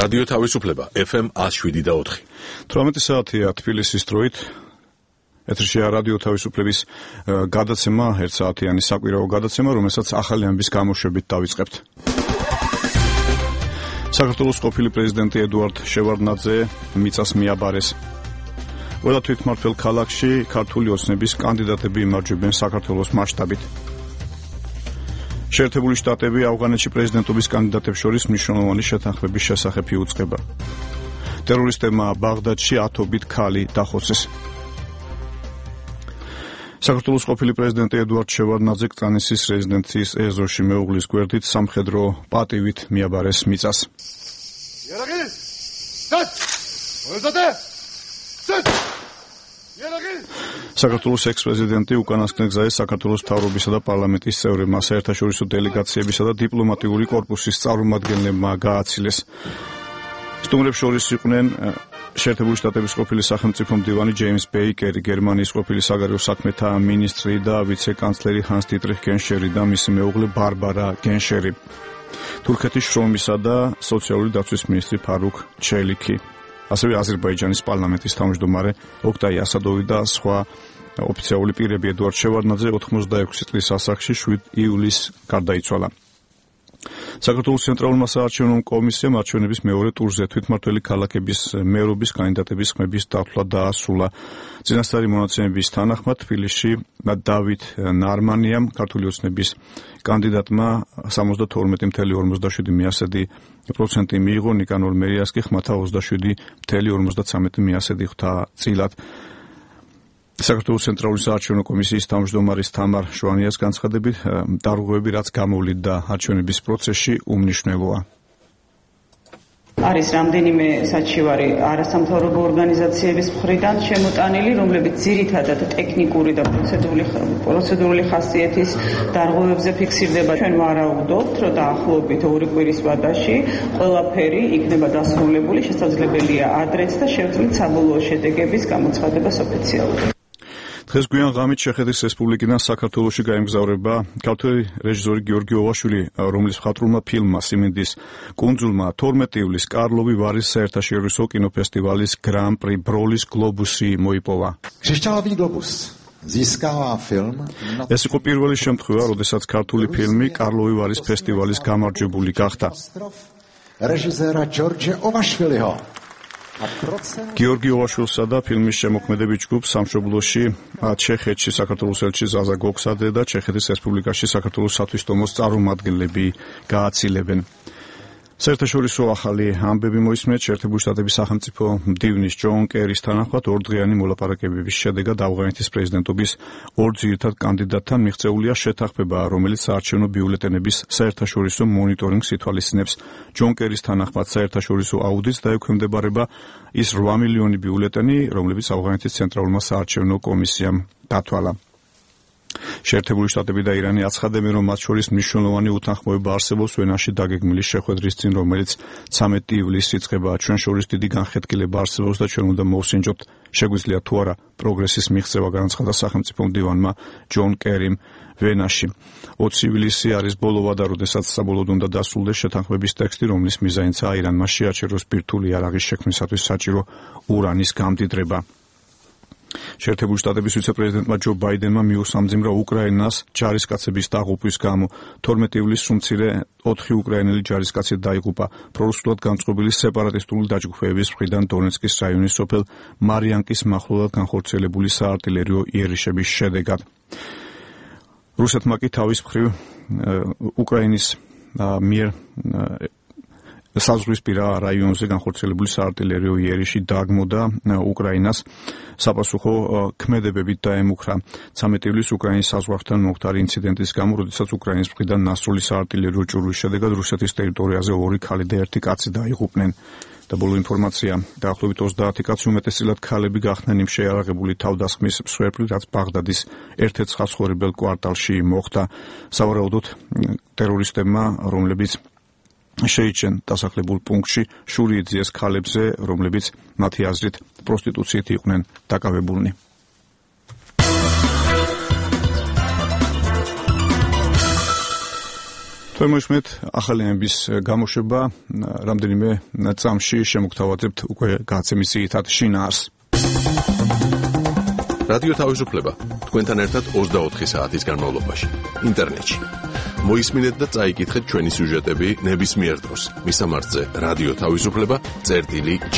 რადიო თავისუფლება FM 107.4. 18 საათია თბილისის დროით. ეთერშია რადიო თავისუფლების გადაცემა, 1 საათიანი საკვირაო გადაცემა, რომელსაც ახალი ამბის გამოშვებით დავიწყებთ. საქართველოს ყოფილი პრეზიდენტი ედუარდ შევარდნაძე მიწას მიაბარეს. ყველა თვითმმართველ ქალაქში ქართული ოცნების კანდიდატები იმარჯვებენ საქართველოს მასშტაბით. შეერთებული შტატები ავღანეთში პრეზიდენტობის კანდიდატებს შორის მნიშვნელოვანი შეთანხმების შესახებ იუწყება. ტერორისტებმა ბაღდადში ათობით ქალი დახოცეს. საქართველოს ყოფილი პრეზიდენტი ედუარდ შევარდნაძე კრწანისის რეზიდენციის ეზოში მეუღლის გვერდით სამხედრო პატივით მიაბარეს მიწას. საქართველოს ექს-პრეზიდენტი უკანასკნელ გზაზე საქართველოს მთავრობისა და პარლამენტის წევრებმა, საერთაშორისო დელეგაციებისა და დიპლომატიური კორპუსის წარმომადგენლებმა გააცილეს. სტუმრებს შორის იყვნენ შეერთებული შტატების ყოფილი სახელმწიფო მდივანი ჯეიმს ბეიკერი, გერმანიის ყოფილი საგარეო საქმეთა მინისტრი და ვიცე-კანცლერი ჰანს დიტრიხ გენშერი და მისი მეუღლე ბარბარა გენშერი. თურქეთის შრომისა და სოციალური დაცვის მინისტრი ფარუქ ჩელიკი. ასევე აზერბაიჯანის პარლამენტის თავმჯდომარე ოქტაი ასადოვი და სხვა ოფიციალური პირები. ედუარდ შევარდნაძე 86 წლის ასაკში 7 ივლისს გარდაიცვალა. საქართველოს ცენტრალურმა საარჩევნო კომისიამ არჩევნების მეორე ტურზე თვითმმართველი ქალაქების მერობის კანდიდატების ხმების დათვლა დაასრულა. წინასწარი მონაცემების თანახმად თბილისში დავით ნარმანიამ ქართული ოცნების კანდიდატმა 72.57% მიიღო, ნიკანორ მერიას კი ხმათა 27.53% ხვდა წილად. საქართველოს ცენტრალური საარჩევნო კომისიის თავმჯდომარის თამარ შვანიას განცხადებით, დარღვევები რაც გამოვლინდა არჩევნების პროცესში უმნიშვნელოა. არის რამდენიმე საჩივარი არასამთავრობო ორგანიზაციების მხრიდან შემოტანილი, რომლებიც ძირითადად ტექნიკური და პროცედურული ხასიათის დარღვევებზე ფიქსირდება. ჩვენ ვარაუდობთ, რომ დაახლოებით 2 კვირის ვადაში ყველაფერი იქნება დასრულებული, შესაძლებელია ადრეც და შევძლით საბოლოო შედეგების გამოცხადებას ოფიციალურად. დღეს გვიან ღამით ჩეხეთის რესპუბლიკიდან საქართველოში გაემგზავრება ქართველი რეჟისორი გიორგი ოღაშვილი, რომლის მხატვრულმა ფილმმა სიმინდის კუნძულმა 12 ივლისს კარლოვი ვარის საერთაშორისო კინოფესტივალის გრან-პრი ბროლის გლობუსი მოიპოვა. Křišťálový globus získává film. ეს იყო პირველი შემთხვევა, როდესაც ქართული ფილმი კარლოვი ვარის ფესტივალის გამარჯვებული გახდა. Režiséra George Ovašviliho. გიორგი ოღაშვილსა და ფილმის შემოქმედებით ჯგუფს სამშობლოში ჩეხეთში საქართველოს ელჩი ზაზა გოქსაძე და ჩეხეთის რესპუბლიკაში საქართველოს სათვისტომოს წარმომადგენლები გააცილებენ. საერთაშორისო ახალი ამბები მოისმენთ. შეერთებული შტატების სახელმწიფო მდივნის ჯონ კერის თანახმად ორდღიანი მოლაპარაკებების შედეგად ავღანეთის პრეზიდენტობის ორ ძირითად კანდიდატთან მიღწეულია შეთანხმება, რომელიც საარჩევნო ბიულეტენების საერთაშორისო მონიტორინგს ითვალისწინებს. ჯონ კერის თანახმად საერთაშორისო აუდიტს დაექვემდებარება ის 8 მილიონი ბიულეტენი, რომლებიც ავღანეთის ცენტრალურმა საარჩევნო კომისიამ დათვალა. შეერთებული შტატები და ირანი აცხადებენ, რომ მათ შორის მნიშვნელოვანი უთანხმოება არსებობს ვენაში დაგეგმილი შეხვედრის წინ, რომელიც 13 ივლისს იწყება. ჩვენ შორის დიდი განხეთქილება არსებობს და ჩვენ უნდა მოვსინჯოთ, შეგვიძლია თუ არა პროგრესის მიღწევა, განაცხადა სახელმწიფო მდივანმა ჯონ კერიმ ვენაში. 20 ივლისი არის ბოლო ვადა, როდესაც საბოლოოდ უნდა დასრულდეს შეთანხმების ტექსტი, რომლის მიზანიცაა ირანმა შეაჩეროს ბირთვული იარაღის შექმნისათვის საჭირო ურანის გამდიდრება. შეერთებული შტატების ვიცე-პრეზიდენტმა ჯო ბაიდენმა მიუსამძიმრა უკრაინას ჯარისკაცების დაღუპვის გამო. 12 ივლისს უმცირე 4 უკრაინელი ჯარისკაცი დაიღუპა პრორუსულად განწყობილი სეპარატისტული დაჯგუფების მხრიდან დონეცკის რაიონის სოფელ მარიანკის მახლობლად განხორციელებული საარტილერიო იერიშების შედეგად. რუსეთმა კი თავის მხრივ უკრაინის მიერ საზღვრისპირა რაიონზე განხორციელებული საარტილერიო იერიში დააგმოდა უკრაინას. საპასუხო ქმედებებით დაემუქრა. 13 ივლისს უკრაინის საზღვართან მომხდარი ინციდენტის გამო, როდესაც უკრაინის მხრიდან ნასრული საარტილერიო ჭურვის შედეგად რუსეთის ტერიტორიაზე 2 ქალი და 1 კაცი დაიღუპნენ. და ბოლო ინფორმაცია, დაახლოებით 30 კაცი, უმეტესწილად ქალები გახდნენ იმ შეიარაღებული თავდასხმის მსხვერპლი, რაც ბაღდადის ერთ-ერთ ხასხორებელ კვარტალში მოხდა. სავარაუდოდ ტერორისტებმა, რომლებიც შეიჩენ დასახლებულ პუნქტში, შური იძიეს ქალებზე, რომლებიც მათი აზრით პროსტიტუციით იყვნენ დაკავებულნი. მოისმენთ ახალი ამბის გამოშვება რამდენიმე წამში შემოგთავაზებთ უკვე გაცემის ძირითად შინაარსს. რადიო თავისუფლება თქვენთან ერთად 24 საათის განმავლობაში ინტერნეტში. მოისმინეთ და წაიკითხეთ ჩვენი სიუჟეტები ნებისმიერ დროს. მისამართზე რადიო თავისუფლება.gi.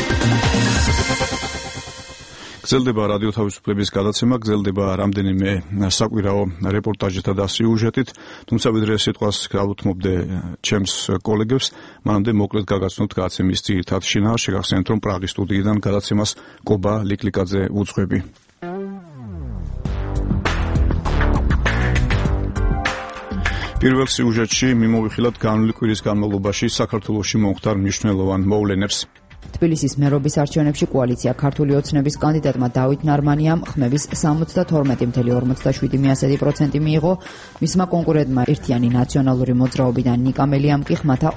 გრძელდება რადიო თავისუფლების გადაცემა, გრძელდება რამდენიმე საკვირაო რეპორტაჟითა და სიუჟეტით, თუმცა ვიდრე სიტყვას გავუთმობდე ჩემს კოლეგებს, მანამდე მოკლედ გაგაცნობთ გადაცემის ძირითად შინაარსს. შეგახსენებთ, რომ პრაღის სტუდიიდან გადაცემას კობა ლიკლიკაძე უძღვები. პირველ სიუჟეტში მიმოვიხილავთ განვლილი კვირის განმავლობაში საქართველოში მომხდარ მნიშვნელოვან მოვლენებს. თბილისის მერობის არჩევნებში კოალიცია ქართული ოცნების კანდიდატმა დავით ნარმანიამ ხმების 72.47% მიიღო, მისმა კონკურენტმა ერთიანი ნაციონალური მოძრაობიდან ნიკა მელიამ კი ხმათა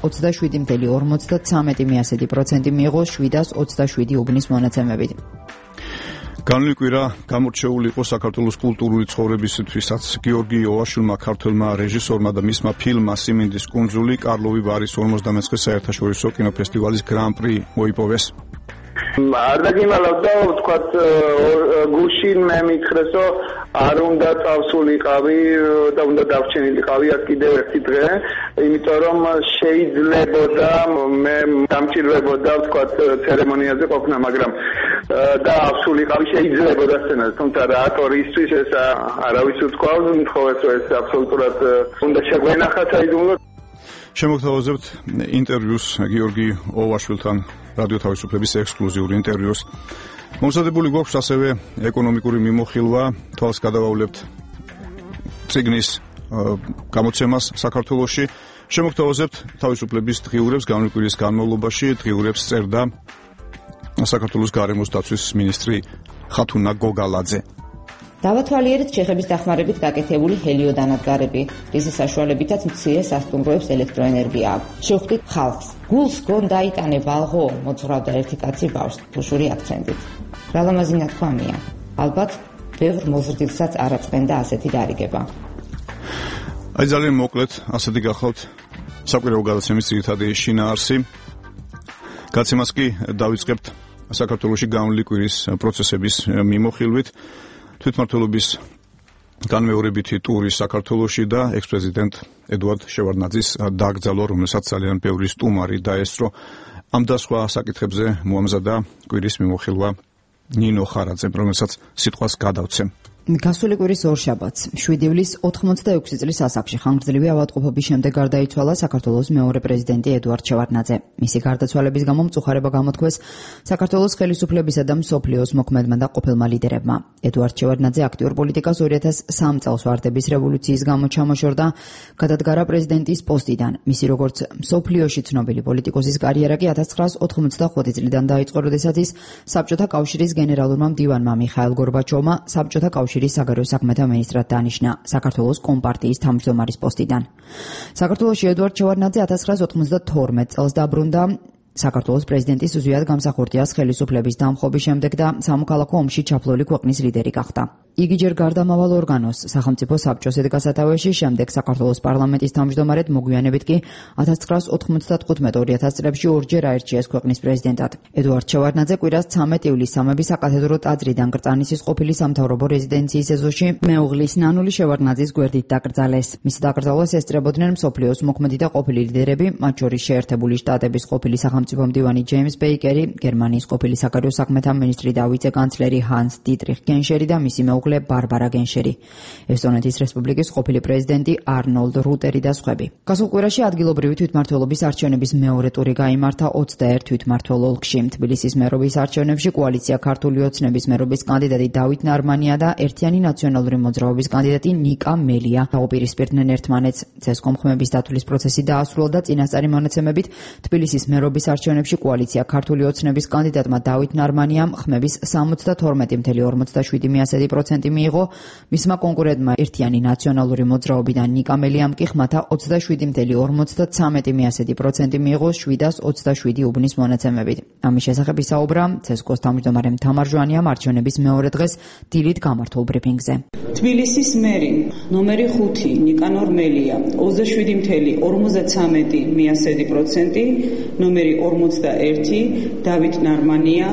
27.53% მიიღო 727 უბნის მონაცემებით. განვლილი კვირა გამორჩეული იყო საქართველოს კულტურული ცხოვრებისთვისაც. გიორგი ოვაშვილმა, ქართველმა რეჟისორმა და მისმა ფილმმა სიმინდის კუნძული კარლოვი ვარის 59 საერთაშორისო კინოფესტივალის გრან-პრი მოიპოვეს. არ დაგიმალავდა, ვთქვათ, გუშინ მე მითხრეს, რომ არ უნდა წავსულიყავი და უნდა დავრჩენილიყავი აქ კიდევ ერთი დღე, იმიტომ რომ შეიძლებოდა მე დამჭირვებოდა, ვთქვათ, ცერემონიაზე ყოფნა, მაგრამ და ავსულიყავი შეიძლებოდა სცენაზე, თუმცა რატორისთვის ეს არავის უთქვავს, მთხოვეს რომ ეს აბსოლუტურად უნდა შეგვენახათ საიდუმლო. შემოგთავაზებთ ინტერვიუს გიორგი ოვაშვილთან, რადიო თავისუფლების ექსკლუზიურ ინტერვიუს. მომზადებული გვაქვს ასევე ეკონომიკური მიმოხილვა, თვალს გადავავლებთ წიგნის გამოცემას საქართველოში. შემოგთავაზებთ თავისუფლების დღიურებს განვლილი კვირის განმავლობაში, დღიურებს წერდა საქართველოს გარემოს დაცვის მინისტრი ხათუნა გოგალაძე. დავათვალიერეთ ჩეხების დახმარებით გაკეთებული ჰელიოდანადგარები, რის საშუალებითაც მცირე სასტუმროებს ელექტროენერგია აქვს. შევხვდით ხალხს. გულს გონ დაიტანე ბალღო, მოძღვრავდა ერთი კაცი ბავშვს ფუშური აქცენტით. რა ლამაზი ნათქვამია. ალბათ ბევრ მოზრდილსაც არ აწყენდა ასეთი დარიგება. აი ძალიან მოკლედ ასეთი გახლავთ საკვირაო გადაცემის ძირითადი შინაარსი. გადაცემას კი დავიწყებთ საქართველოში განვლილი კვირის პროცესების მიმოხილვით. თვითმმართველობის განმეორებითი ტური საქართველოში და ექს-პრეზიდენტ ედუარდ შევარდნაძის დაკრძალვა, რომელსაც ძალიან ბევრი სტუმარი დაესწრო. ამ და სხვა საკითხებზე მოამზადა კვირის მიმოხილვა ნინო ხარაძემ, რომელსაც სიტყვას გადავცემ. გასული კვირის ორშაბათს 7 ივლისს 86 წლის ასაკში ხანგრძლივი ავადმყოფობის შემდეგ გარდაიცვალა საქართველოს მეორე პრეზიდენტი ედუარდ შევარდნაძე. მისი გარდაცვალების გამო მწუხარება გამოთქვეს საქართველოს ხელისუფლებისა და მსოფლიოს მოქმედმა და ყოფილმა ლიდერებმა. ედუარდ შევარდნაძე აქტიურ პოლიტიკას 2003 წელს ვარდების რევოლუციის გამო ჩამოშორდა, გადადგარა პრეზიდენტის პოსტიდან. მისი როგორც მსოფლიოში ცნობილი პოლიტიკოსის კარიერა კი 1995 წლიდან დაიწყო, როდესაც ის საბჭოთა კავშირის გენერალურმა მდივანმა მიხაილ გორბაჩოვმა საბჭოთა კავშირის საგარეო საქმეთა მინისტრად დანიშნა საქართველოს კომპარტიის თავმჯდომარის პოსტიდან. საქართველოში ედუარდ შევარდნაძე 1992 წელს დაბრუნდა. საქართველოს პრეზიდენტის ზვიად გამსახურდიას ხელისუფლების დამხობის შემდეგ და სამოქალაქო ომში ჩაფლული ქვეყნის ლიდერი გახდა. იგი ჯერ გარდამავალ ორგანოს სახელმწიფო საბჭოს ედგა სათავეში, შემდეგ საქართველოს პარლამენტის თავმჯდომარედ, მოგვიანებით კი 1995-2000 წლებში ორჯერ აირჩიეს ქვეყნის პრეზიდენტად. ედუარდ შევარდნაძე კვირას 13 ივლისს სამების საკათედრო ტაძრიდან კრწანისის ყოფილი სამთავრობო რეზიდენციის ეზოში მეუღლის ნანული შევარდნაძის გვერდით დაკრძალეს. მისი დაკრძალვას ესწრებოდნენ მსოფლიოს მოქმედი და ყოფილი ლიდერები, მათ შორის შეერთებული შტატების ყოფილი სახელმწიფო მდივანი ჯეიმს ბეიკერი, გერმანიის ყოფილი საგარეო საქმეთა მინისტრი და ვიცე-კანცლერი ჰანს დიტრიხ გენშერი და მისი მეუღლე ბარბარა გენშერი, ესტონეთის რესპუბლიკის ყოფილი პრეზიდენტი არნოლდ რუტერი და სხვები. გასულ კვირაში ადგილობრივი თვითმმართველობის არჩევნების მეორე ტური გაიმართა 21 თვითმმართველ ოლქში. თბილისის მერობის არჩევნებში კოალიცია ქართული ოცნების მერობის კანდიდატი დავით ნარმანია და ერთიანი ნაციონალური მოძრაობის კანდიდატი ნიკა მელია დაუპირისპირდნენ ერთმანეთს. ცესკომ ხმების დათვლის პროცესი დაასრულა და წინასწარი მონაცემებით თბილისის მერობის არჩევნებში კოალიცია ქართული ოცნების კანდიდატმა დავით ნარმანიამ ხმების 72.47% 30% მიიღო, მისმა კონკურენტმა ერთიანი ნაციონალური მოძრაობიდან ნიკა მელიამ კი ხმათა 27.53% მიიღო 727 უბნის მონაცემებით. ამის შესახებ ისაუბრა CSKO-ს თავმჯდომარე თამარ ჟვანიამ არჩევნების მეორე დღეს დილით გამართულ ბრიფინგზე. თბილისის მერი ნომერი 5 ნიკანორ მელია 27.53%, ნომერი 41 დავით ნარმანია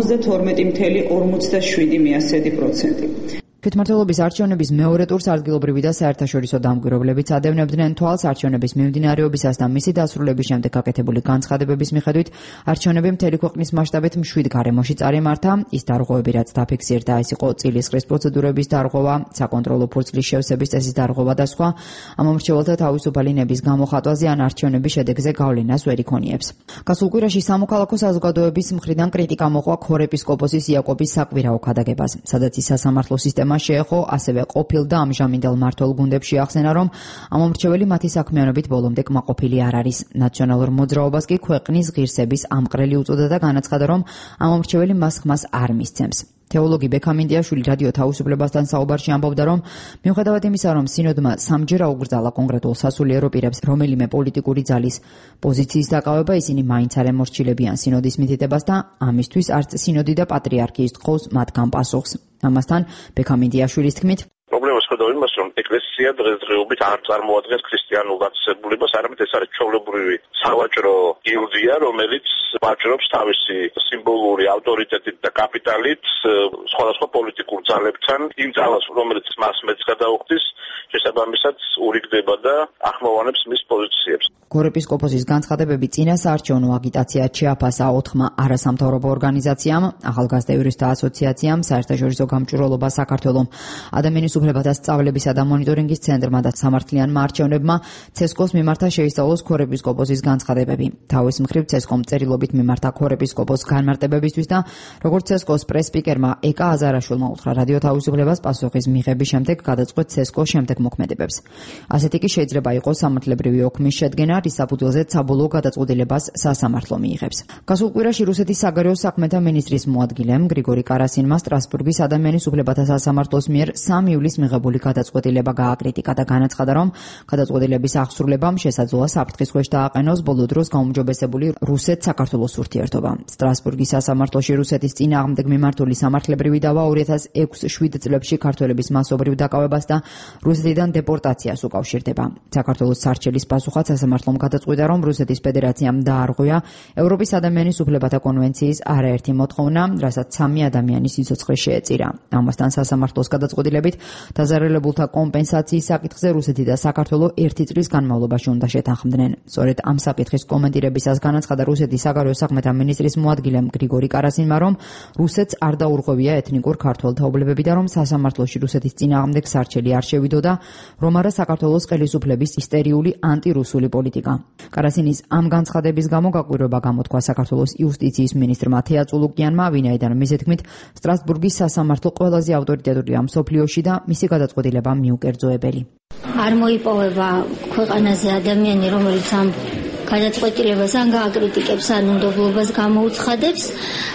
72.47%. თვითმმართველობის არჩევნების მეორე ტურს ადგილობრივი და საერთაშორისო დამკვირვებლებიც ადევნებდნენ თვალს არჩევნების მიმდინარეობისას და მისი დასრულების შემდეგ გაკეთებული განცხადებების მიხედვით არჩევნები მთელი ქვეყნის მასშტაბით მშვიდ გარემოში წარიმართა. ის დარღვევები, რაც დაფიქსირდა, ეს იყო წილისყრის პროცედურების დარღვევა, საკონტროლო ფურცლის შევსების წესის დარღვევა და სხვა. ამომრჩეველთა თავისუფალი ნების გამოხატვაზე ან არჩევნების შედეგზე გავლენას ვერ იქონიებს. გასულ კვირაში სამოქალაქო საზოგადოების მხრიდან კრიტიკა მოყვა ქორეპისკოპოსის იაკობის საკვირაო ქადაგებას, სადაც ის სასამართლო სისტემა შეეხო, ასევე ყოფილ და ამჟამინდელ მმართველ გუნდებს შეახსენა, რომ ამომრჩეველი მათი საქმიანობით ბოლომდე კმაყოფილი არ არის. ნაციონალურ მოძრაობას კი ქვეყნის ღირსების ამყრელი უწოდა და განაცხადა, რომ ამომრჩეველი მას ხმას არ მისცემს. თეოლოგი ბექამინდიაშვილი რადიო თავისუფლებასთან საუბარში ამბობდა, რომ მიუხედავად იმისა, რომ სინოდმა სამჯერ აუგრძალა კონკრეტულ სასულიერო პირებს რომელიმე პოლიტიკური ძალის პოზიციის დაკავება, ისინი მაინც არ ემორჩილებიან სინოდის მითითებას და ამისთვის არც სინოდი და პატრიარქი ისთხოვს მათგან პასუხს. ამასთან ბექამინდიაშვილის თქმით, პრობლემას ხედავ იმას, რომ ეკლესია დღესდღეობით არ წარმოადგენს ქრისტიანულ დაწესებულებას, არამედ ეს არის ჩვეულებრივი სავაჭრო გილდია, რომელიც ვაჭრობს თავისი სიმბოლური ავტორიტეტით და კაპიტალით სხვადასხვა პოლიტიკურ ძალებთან, იმ ძალას, რომელიც მას მეც გადაუხდის, შესაბამისად ურიგდება და ახმოვანებს მის პოზიციებს. ქორეპისკოპოსის განცხადებები წინა საარჩევნო აგიტაციად შეაფასა 4 არასამთავრობო ორგანიზაციამ, ახალგაზრდა იურისტთა ასოციაციამ, საერთაშორისო გამჭვირვალობა საქართველოს ადამიანის უფლებათა სწავლებისა და მონიტორინგის ცენტრმა და სამართლიანმა არჩევნებმა CSKO-ს მიმართა შეისწავლოს ქორეპისკოპოსის განცხადებები. თავის მხრივ CSKO-მ წერილობით მიმართა ქორეპისკოპოსს განმარტებებისთვის და როგორც CSKO-ს პრეს-სპიკერმა ეკა აზარაშვილმა უთხრა რადიო თავისუფლებას პასუხის მიღების შემდეგ გადაწყვეტ CSKO-ს შემდეგ მოქმედებებს. ასეთი კი შეიძლება იყოს სამართლებრივი ოქმის შედგენა, რის საფუძველზეც საბოლოო გადაწყვეტილებას სასამართლო მიიღებს. გასულ კვირაში რუსეთის საგარეო საქმეთა მინისტრის მოადგილემ გრიგორი კარასინმა სტრასბურგის ადამიანის უფლებათა სასამართლოს მიერ 3 ივლისს მიღებული გადაწყვეტილება გააკრიტიკა და განაცხადა, რომ გადაწყვეტილების აღსრულებამ შესაძლოა საფრთხის ქვეშ დააყენოს ბოლო დროს გაუმჯობესებული რუსეთ-საქართველოს ურთიერთობა. სტრასბურგის სასამართლოში რუსეთის წინააღმდეგ მიმართული სამართლებრივი დავა 2006-7 წლებში ქართველების მასობრივ დაკავებას და რუსეთიდან დეპორტაციას უკავშირდება. საქართველოს სარჩელის პასუხად სასამართლომ გადაწყვიტა, რომ რუსეთის ფედერაციამ დაარღვია ევროპის ადამიანის უფლებათა კონვენციის არაერთი მოთხოვნა, რასაც 3 ადამიანის სიცოცხლე შეეწირა. ამასთან სასამართლოს გადაწყვეტილებით დაზარალებულთა კომპენსაციის საკითხზე რუსეთი და საქართველო 1 წლის განმავლობაში უნდა შეთანხმდნენ. სწორედ ამ საკითხის კომენტირებისას განაცხადა რუსეთის საგარეო საქმეთა მინისტრის მოადგილემ გრიგორი კარასინმა, რომ რუსეთს არ დაურღვევია ეთნიკურ ქართველთა უბლებები და რომ სასამართლოში რუსეთის წინააღმდეგ სარჩელი არ შევიდოდა, რომ არა საქართველოს ხელისუფლების ისტერიული ანტირუსული პოლიტიკა. კარასინის ამ განცხადების გამო გაკვირვება გამოთქვა საქართველოს იუსტიციის მინისტრმა თეა წულუკიანმა, ვინაიდან მისი თქმით სტრასბურგის სასამართლო ყველაზე ავტორიტეტურია მსოფლიოში და მისი გადაწყვეტილება მიუკერძოებელი. არ მოიპოვება ქვეყანაზე ადამიანი, რომელიც ამ გადაწყვეტილებას ან გააკრიტიკებს, ან უნდობლობას გამოუცხადებს.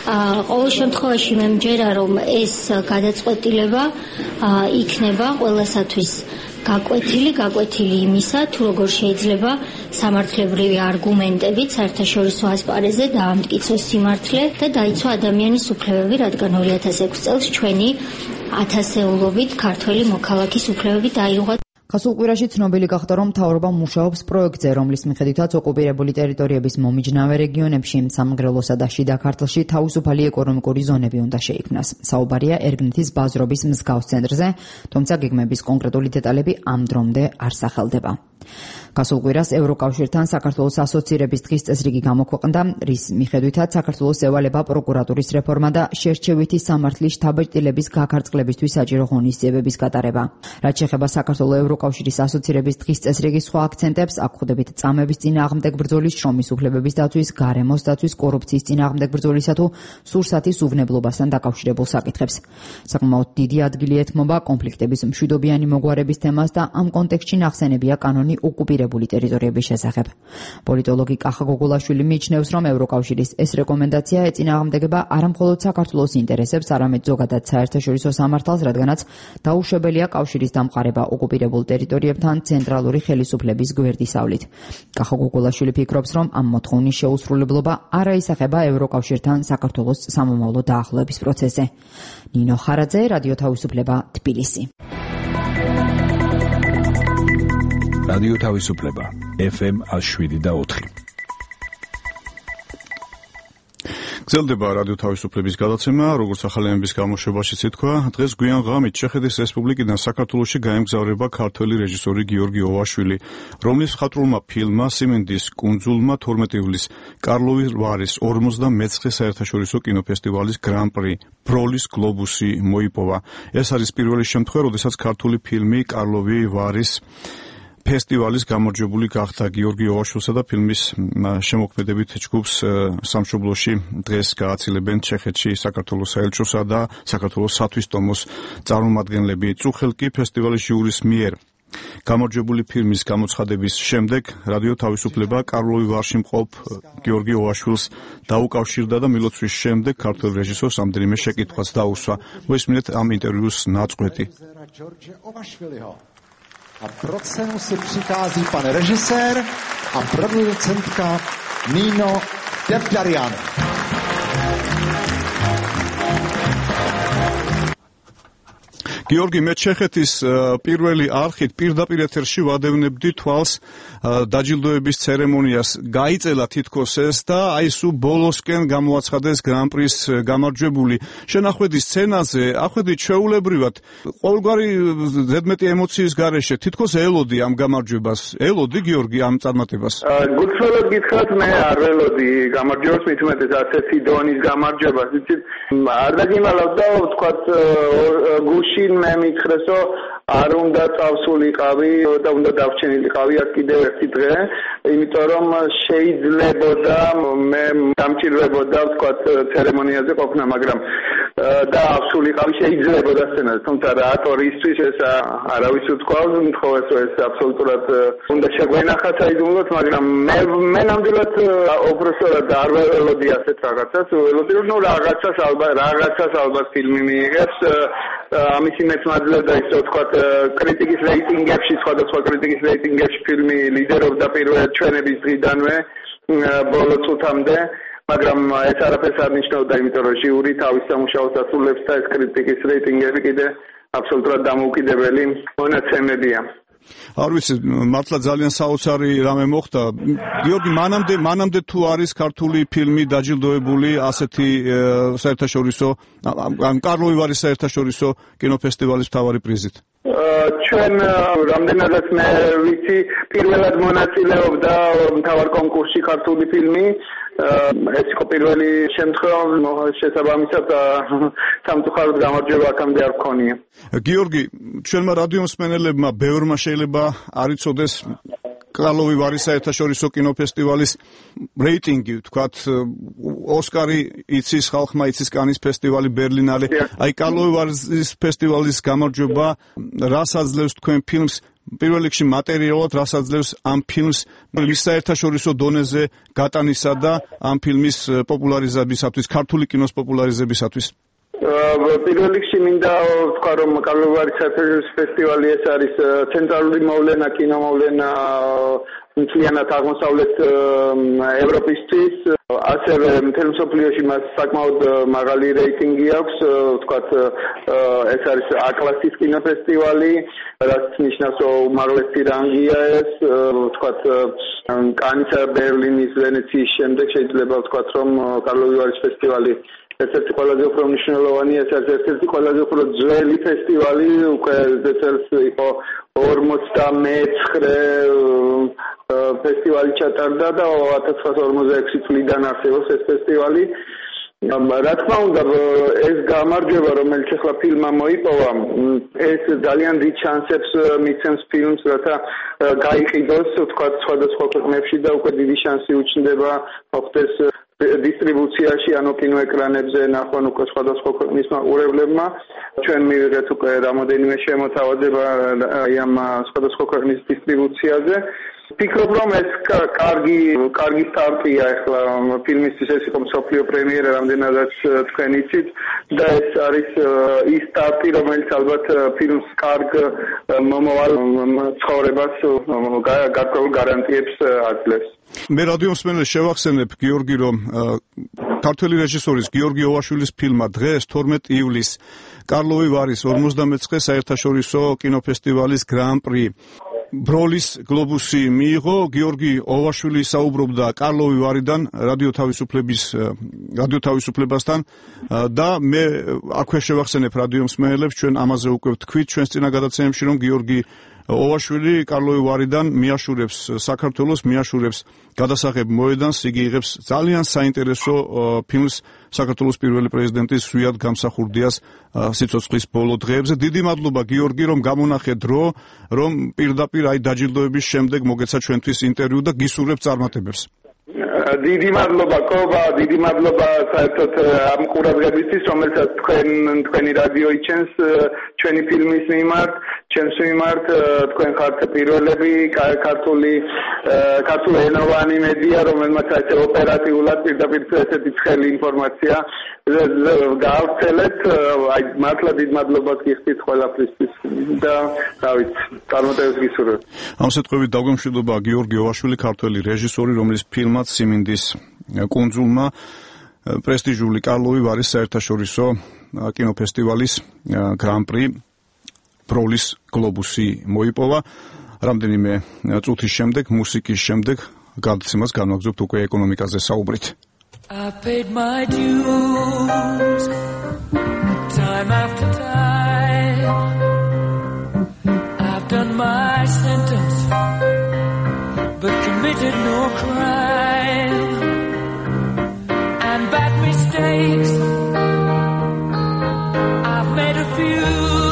ყოველ შემთხვევაში მე მჯერა, რომ ეს გადაწყვეტილება იქნება ყველასათვის გაკვეთილი იმისა, თუ როგორ შეიძლება სამართლებრივი არგუმენტებით საერთაშორისო ასპარეზზე დაამტკიცოს სიმართლე და დაიცვა ადამიანის უფლებები, რადგან 2006 წელს ჩვენი ათასეულობით ქართველი მოქალაქის უფლებები დაიღვა. გასულ კვირაში ცნობილი გახდა, რომ მთავრობა მუშაობს პროექტზე, რომლის მიხედვითაც ოკუპირებული ტერიტორიების მომიჯნავე რეგიონებში, სამგრელოსა და შიდა ქართლში თავისუფალი ეკონომიკური ზონები უნდა შეიქმნას. საუბარია ერგნითის ბაზრობის მსგავს ცენტრზე, თუმცა გეგმების კონკრეტული დეტალები ამ დრომდე არ სახელდება. გასულ კვირას ევროკავშირთან საქართველოს ასოცირების დღის წესრიგი გამოქვეყნდა, რის მიხედვითაც საქართველოს ევალება პროკურატურის რეფორმა და შერჩევითი სამართლის შთაბეჭდილების გაქარწყლებისთვის საჭირო ღონისძიებების გატარება. რაც შეეხება საქართველოს ევროკავშირის ასოცირების დღის წესრიგის სხვა აქცენტებს, აქ ხვდებით წამების წინააღმდეგ ბრძოლის, შრომის უფლებების დაცვის, გარემოს დაცვის, კორუფციის წინააღმდეგ ბრძოლისა თუ სურსათის უვნებლობასთან დაკავშირებულ საკითხებს. საკმაოდ დიდი ადგილი ეთმობა კონფლიქტების მშვიდობიანი მოგვარების თემას და ამ კონტექსტში ნახსენებია კანონი მრავალმილიონი ოკუპირებული ტერიტორიების შესახებ. პოლიტოლოგი კახა გოგოლაშვილი მიიჩნევს, რომ ევროკავშირის ეს რეკომენდაცია ეწინააღმდეგება არამხოლოდ საქართველოს ინტერესებს, არამედ ზოგადად საერთაშორისო სამართალს, რადგანაც დაუშვებელია კავშირის დამყარება ოკუპირებულ ტერიტორიებთან ცენტრალური ხელისუფლების გვერდისავლით. კახა გოგოლაშვილი ფიქრობს, რომ ამ მოთხოვნის შეუსრულებლობა არ აისახება ევროკავშირთან საქართველოს სამომავლო დაახლოების პროცესზე. ნინო ხარაძე, რადიო თავისუფლება, თბილისი. რადიო თავისუფლება, FM 107.4. გრძელდება რადიო თავისუფლების გადაცემა, როგორც ახალი ამბის გამოშვებაშიც ითქვა, დღეს გვიან ღამით ჩეხეთის რესპუბლიკიდან საქართველოში გაემგზავრება ქართველი რეჟისორი გიორგი ოვაშვილი, რომლის მხატვრულმა ფილმმა სიმინდის კუნძულმა 12 ივლისს კარლოვი ვარის 49 საერთაშორისო კინოფესტივალის გრან-პრი ბროლის გლობუსი მოიპოვა. ეს არის პირველი შემთხვევა, როდესაც ქართული ფილმი კარლოვი ვარის ფესტივალის გამარჯვებული გახდა. გიორგი ოვაშვილსა და ფილმის შემოქმედებით ჯგუფს სამშობლოში დღეს გააცილებენ ჩეხეთში საქართველოს საელჩოსა და საქართველოს სათვისტომოს წარმომადგენლები. წუხელ კი ფესტივალის ჟიურის მიერ გამარჯვებული ფილმის გამოცხადების შემდეგ რადიო თავისუფლება კარლოვი ვარში მყოფ გიორგი ოვაშვილს დაუკავშირდა და მილოცვის შემდეგ ქართველ რეჟისორს ამდენიმე შეკითხვაც დაუსვა. მოისმინეთ ამ ინტერვიუს ნაწყვეტი. A pro cenu si přichází pan režisér a producentka Nino Devdarian. გიორგი, მე ჩეხეთის პირველი არხით პირდაპირ ეთერში ვადევნებდი თვალს დაჯილდოების ცერემონიას. გაიწელა თითქოს ეს და აი სულ ბოლოსკენ გამოაცხადეს გრან-პრის გამარჯვებული. შენახვედი სცენაზე, ახვედი ჩვეულებრივად, ყოველგვარი ზედმეტი ემოციის გარეშე, თითქოს ელოდი ამ გამარჯვებას. ელოდი გიორგი ამ წარმატებას? გულწრფელად გითხრათ, მე არ ველოდი გამარჯვებას, მით უმეტეს ასეთი დონის გამარჯვებას. იცით, არ დაგიმალავდა, ვთქვათ, გუშინ მე მითხრესო არ უნდა წავსულიყავი და უნდა დავრჩენილიყავი აქ კიდევ ერთი დღე, იმიტომ რომ შეიძლებოდა მე დამჭირვებოდა ვთქვათ ცერემონიაზე ყოფნა, მაგრამ და ავსულიყავი შეიძლებოდა სცენაზე, თუმცა რატორისთვის ეს არავის უთქვავს, მთხოვეს რომ ეს აბსოლუტურად უნდა შეგვენახა საიდუმლოდ, მაგრამ მე ნამდვილად უბრალოდ არ ველოდი ასეთ რაღაცას, ველოდი რომ რაღაცას ალბათ ფილმი მიიღებს, ამისი მეცმაძლევდა ის ვთქვათ კრიტიკის რეიტინგებში, სხვადასხვა კრიტიკის რეიტინგებში ფილმი ლიდერობდა პირველად ჩვენების დღიდანვე ბოლო წუთამდე, მაგრამ ეს არაფერს არ ნიშნავდა, იმიტომ რომ ჟიური თავის სამუშაოს ასრულებს და ეს კრიტიკის რეიტინგები კიდე აბსოლუტურად დამოუკიდებელი მონაცემებია. არ ვიცი, მართლა ძალიან საოცარი რამე მოხდა. გიორგი, მანამდე თუ არის ქართული ფილმი დაჯილდოებული ასეთი საერთაშორისო, კარლოვი ვარის საერთაშორისო კინოფესტივალის მთავარი პრიზით? ჩვენ რამდენადაც მე ვიცი, პირველად მონაწილეობდა მთავარ კონკურსში ქართული ფილმი. ეს იყო პირველი შემთხვევა, შესაბამისად სამწუხაროდ გამარჯვება აქამდე არ გქონია. გიორგი, ჩვენმა რადიო მსმენელებმა ბევრმა შეიძლება არ იცოდეს კარლოვი ვარის საერთაშორისო კინოფესტივალის რეიტინგი, ვთქვათ, ოსკარი იცის, ხალხმა იცის კანის ფესტივალი, ბერლინალე. აი კარლოვი ვარის ფესტივალის გამარჯვება რას აძლევს თქვენ ფილმს? პირველ რიგში მატერიალურად რას აძლევს ამ ფილმს მის საერთაშორისო დონეზე გატანისა და ამ ფილმის პოპულარიზებისათვის, ქართული კინოს პოპულარიზებისათვის? პირველ რიგში მინდა ვთქვა, რომ კარლოვი ვარის საერთაშორისო ფესტივალი ეს არის ცენტრალური მოვლენა, კინომოვლენა მთლიანად აღმოსავლეთ ევროპისთვის, ასევე მთელ მსოფლიოში მას საკმაოდ მაღალი რეიტინგი აქვს, ვთქვათ, ეს არის A-კლასის კინოფესტივალი, რაც ნიშნავს, რომ უმაღლესი რანგია ეს, ვთქვათ, კანისა, ბერლინის, ვენეციის შემდეგ შეიძლება ვთქვათ, რომ კარლოვი ვარის ფესტივალი ერთ-ერთი ყველაზე უფრო მნიშვნელოვანი, ეს არის ერთ-ერთი ყველაზე უფრო ძველი ფესტივალი, უკვე წელს იყო 49 ფესტივალი ჩატარდა და 1946 წლიდან არსებობს ეს ფესტივალი. რა თქმა უნდა, ეს გამარჯვება, რომელიც ახლა ფილმმა მოიპოვა, ეს ძალიან დიდ შანსებს მიცემს ფილმს, რათა გაიყიდოს, ვთქვათ, სხვადასხვა ქვეყნებში და უკვე დიდი შანსი უჩნდება მოხდეს დისტრიბუციაში ანუ კინოეკრანებზე ნახონ უკვე სხვადასხვა ქვეყნის მაყურებლებმა. ჩვენ მივიღეთ უკვე რამოდენიმე შემოთავაზება ამ სხვადასხვა ქვეყნის დისტრიბუციაზე. ვფიქრობ, რომ ეს კარგი სტარტია ახლა ფილმისთვის, ეს იყო მსოფლიო პრემიერა, რამდენადაც თქვენ იცით და ეს არის ის სტარტი, რომელიც ალბათ ფილმს კარგ მომავალ ცხოვრებას გარკვეულ გარანტიებს აძლევს. მე რადიო მსმენელს შევახსენებ, გიორგი, რომ ქართველი რეჟისორის გიორგი ოვაშვილის ფილმმა დღეს 12 ივლისს კარლოვი ვარის 59 საერთაშორისო კინოფესტივალის გრან-პრი ბროლის გლობუსი მიიღო. გიორგი ოვაშვილი საუბრობდა კარლოვი ვარიდან რადიო თავისუფლებასთან და მე აქვე შევახსენებ რადიო მსმენელებს, ჩვენ ამაზე უკვე ვთქვით ჩვენს წინა გადაცემებში, რომ გიორგი ოვაშვილი კარლოვი ვარიდან მიაშურებს საქართველოს, მიაშურებს გადასაღებ მოედანს, იგი იღებს ძალიან საინტერესო ფილმს საქართველოს პირველი პრეზიდენტის ზვიად გამსახურდიას სიცოცხლის ბოლო დღეებზე. დიდი მადლობა გიორგი, რომ გამონახე დრო, რომ პირდაპირ დაჯილდოების შემდეგ მოგეცა ჩვენთვის ინტერვიუ და გისურვებ წარმატებებს. დიდი მადლობა კობა, დიდი მადლობა საერთოდ ამ ყურადღებისთვის, რომელსაც თქვენი რადიო იჩენს ჩვენი ფილმის მიმართ, ჩემს მიმართ. თქვენ ხართ პირველები ქართული ენოვანი მედია, რომელმაც ასე ოპერატიულად პირდაპირ ესეთი ცხელი ინფორმაცია გაავრცელეთ. აი მართლა დიდ მადლობას გიხდით ყველაფრისთვის და დავით წარმატებებს გისურვებთ. ამ სიტყვებით დაგვემშვიდობა გიორგი ოვაშვილი, ქართველი რეჟისორი, რომლის ფილმად სიმინდის კუნძულმა პრესტიჟული კარლოვი ვარის საერთაშორისო კინოფესტივალის გრან-პრი ბროლის გლობუსი მოიპოვა. რამდენიმე წუთის შემდეგ, მუსიკის შემდეგ გადაცემას განვაგრძობთ უკვე ეკონომიკაზე საუბრით. I paid my dues time after time. I've done my sentence but committed no crime. And bad mistakes I've made a few.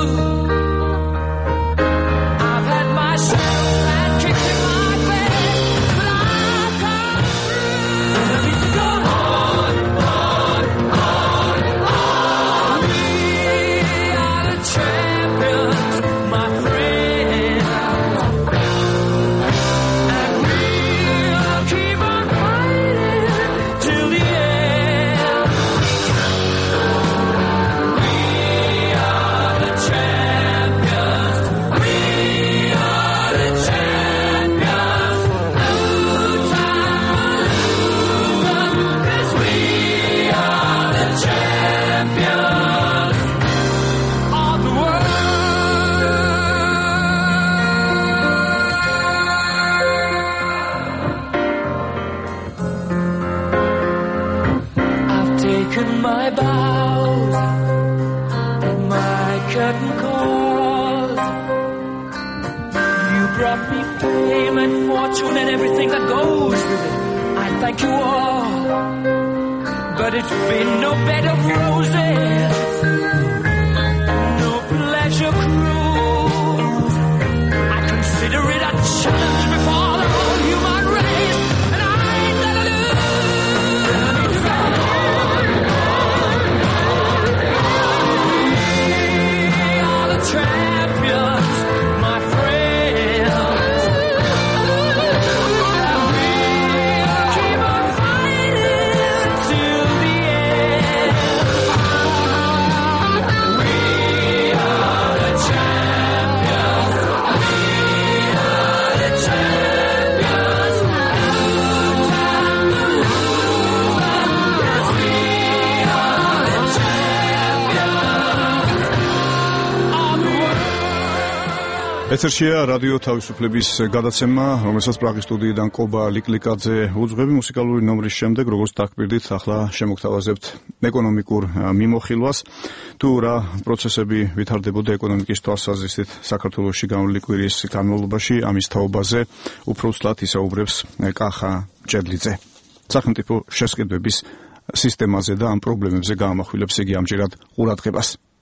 I've had my shells and kicks in my face, but I've come through. And I need to go on. We are the champions, my friend. And we'll keep on fighting till the end. We are the champions. We are the champions. No time for losing, 'cause we are the champions of the world. I've taken my bows and my curtain calls. You brought me fame and fortune and everything that goes with it. I thank you all, but it's been no bed of roses, no pleasure cruise. I consider it a challenge before the whole human race, and I ain't gonna lose. I need to go on. We are the champions, my friends. And we'll keep on fighting till the end. We are the champions. We are the champions. No time to lose, 'cause we are the champions of the world. ეთერშია რადიო თავისუფლების გადაცემა, რომელსაც პრაღის სტუდიიდან კობა ლიკლიკაძე უძღვები. მუსიკალური ნომრის შემდეგ, როგორც დაგკვირდით, ახლა შემოგთავაზებთ ეკონომიკურ მიმოხილვას. თუ რა პროცესები ვითარდებოდა ეკონომიკის თვალსაზრისით საქართველოში განვლილი კვირის განმავლობაში, ამის თაობაზე უფრო ვსვლად ისაუბრებს კახა ჭედლიძე. სახელმწიფო შესყიდვების სისტემაზე და ამ პრობლემებზე გაამახვილებს იგი ამჯერად ყურადღებას.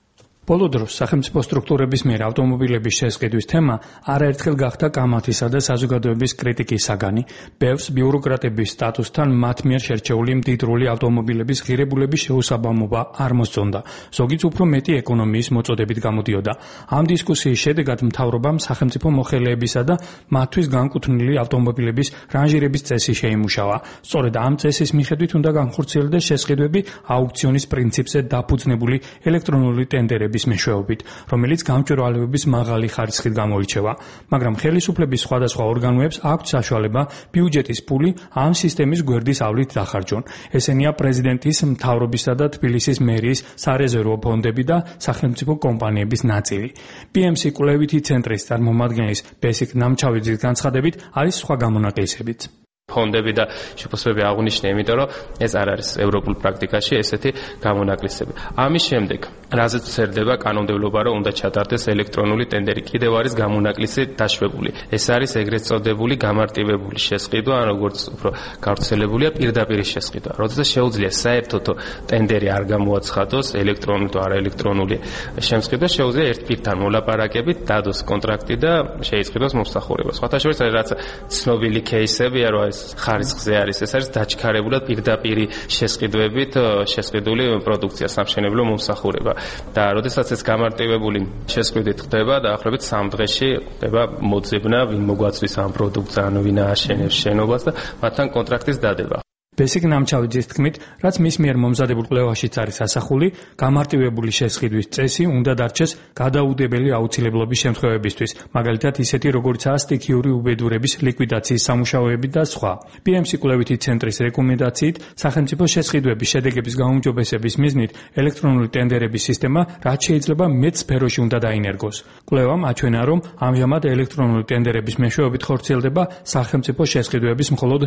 ბოლო დროს სახელმწიფო სტრუქტურების მიერ ავტომობილების შესყიდვის თემა არაერთხელ გახდა კამათისა და საზოგადოების კრიტიკის საგანი. ბევრს ბიუროკრატების სტატუსთან მათ მიერ შერჩეული მდიდრული ავტომობილების ღირებულების შეუსაბამობა არ მოსწონდა. ზოგიც უფრო მეტი ეკონომიის მოწოდებით გამოდიოდა. ამ დისკუსიის შედეგად მთავრობამ სახელმწიფო მოხელეებისა და მათთვის განკუთვნილი ავტომობილების რანჟირების წესი შეიმუშავა. სწორედ ამ წესის მიხედვით უნდა განხორციელდეს შესყიდვები აუქციონის პრინციპზე დაფუძნებული ელექტრონული ტენდერების მეშვეობით, რომელიც გამჭვირვალეობის მაღალი ხარისხით გამოირჩევა. მაგრამ ხელისუფლების სხვადასხვა ორგანოებს აქვთ საშუალება ბიუჯეტის პული ამ სისტემის გვერდის ავლით დახარჯონ. ესენია პრეზიდენტის, მთავრობისა და თბილისის მერიის სარეზერვო ფონდები და სახელმწიფო კომპანიების ნაწილი. PMC კვლევითი ცენტრის წარმომადგენლის ბესიკ ნამჩავიძის განცხადებით არის სხვა გამონაკლისებიც. ფონდები და შეფასებები აღვნიშნე, იმიტომ რომ ეს არ არის ევროპულ პრაქტიკაში ესეთი გამონაკლისები. ამის შემდეგ, რაზეც ვრცელდება კანონმდებლობა, რომ უნდა ჩატარდეს ელექტრონული ტენდერი, კიდევ არის გამონაკლისი დაშვებული. ეს არის ეგრეთ წოდებული გამარტივებული შესყიდვა, ან როგორც უფრო გავრცელებულია პირდაპირ შესყიდვა. როდესაც შეუძლია საერთოდ ტენდერი არ გამოაცხადოს, ელექტრონული თუ არაელექტრონული შემსყიდვა, შეუძლია ერთ პირთან მოლაპარაკებით დადოს კონტრაქტი და შეიწყოს მომსახურება. სხვათა შორის რაც ცნობილი кейსებია, რომ ხარისხზე არის, ეს არის დაჩქარებულად პირდაპირ შესყიდვებით შესყიდული პროდუქცია, სამშენებლო მომსახურება. და როდესაც ეს გამარტივებული შესყიდვით ხდება, დაახლოებით 3 დღეში ხდება მოძებნა, ვინ მოგვაწვის ამ პროდუქტს, ან ვინ ააშენებს შენობას და მათთან კონტრაქტის დადება. ბესიკ ნამჩავიძის თქმით, რაც მის მიერ მომზადებულ კვლევაშიც არის ასახული, გამარტივებული შესყიდვის წესი უნდა დარჩეს გადაუდებელი აუცილებლობის შემთხვევებისთვის, მაგალითად ისეთი როგორიცაა სტიქიური უბედურების ლიკვიდაციის სამუშაოები და სხვა. PMC კვლევითი ცენტრის რეკომენდაციით სახელმწიფო შესყიდვების შედეგების გაუმჯობესების მიზნით ელექტრონული ტენდერების სისტემა რაც შეიძლება მეტ სფეროში უნდა დაინერგოს. კვლევამ აჩვენა, რომ ამჟამად ელექტრონული ტენდერების მეშვეობით ხორციელდება სახელმწიფო შესყიდვების მხოლოდ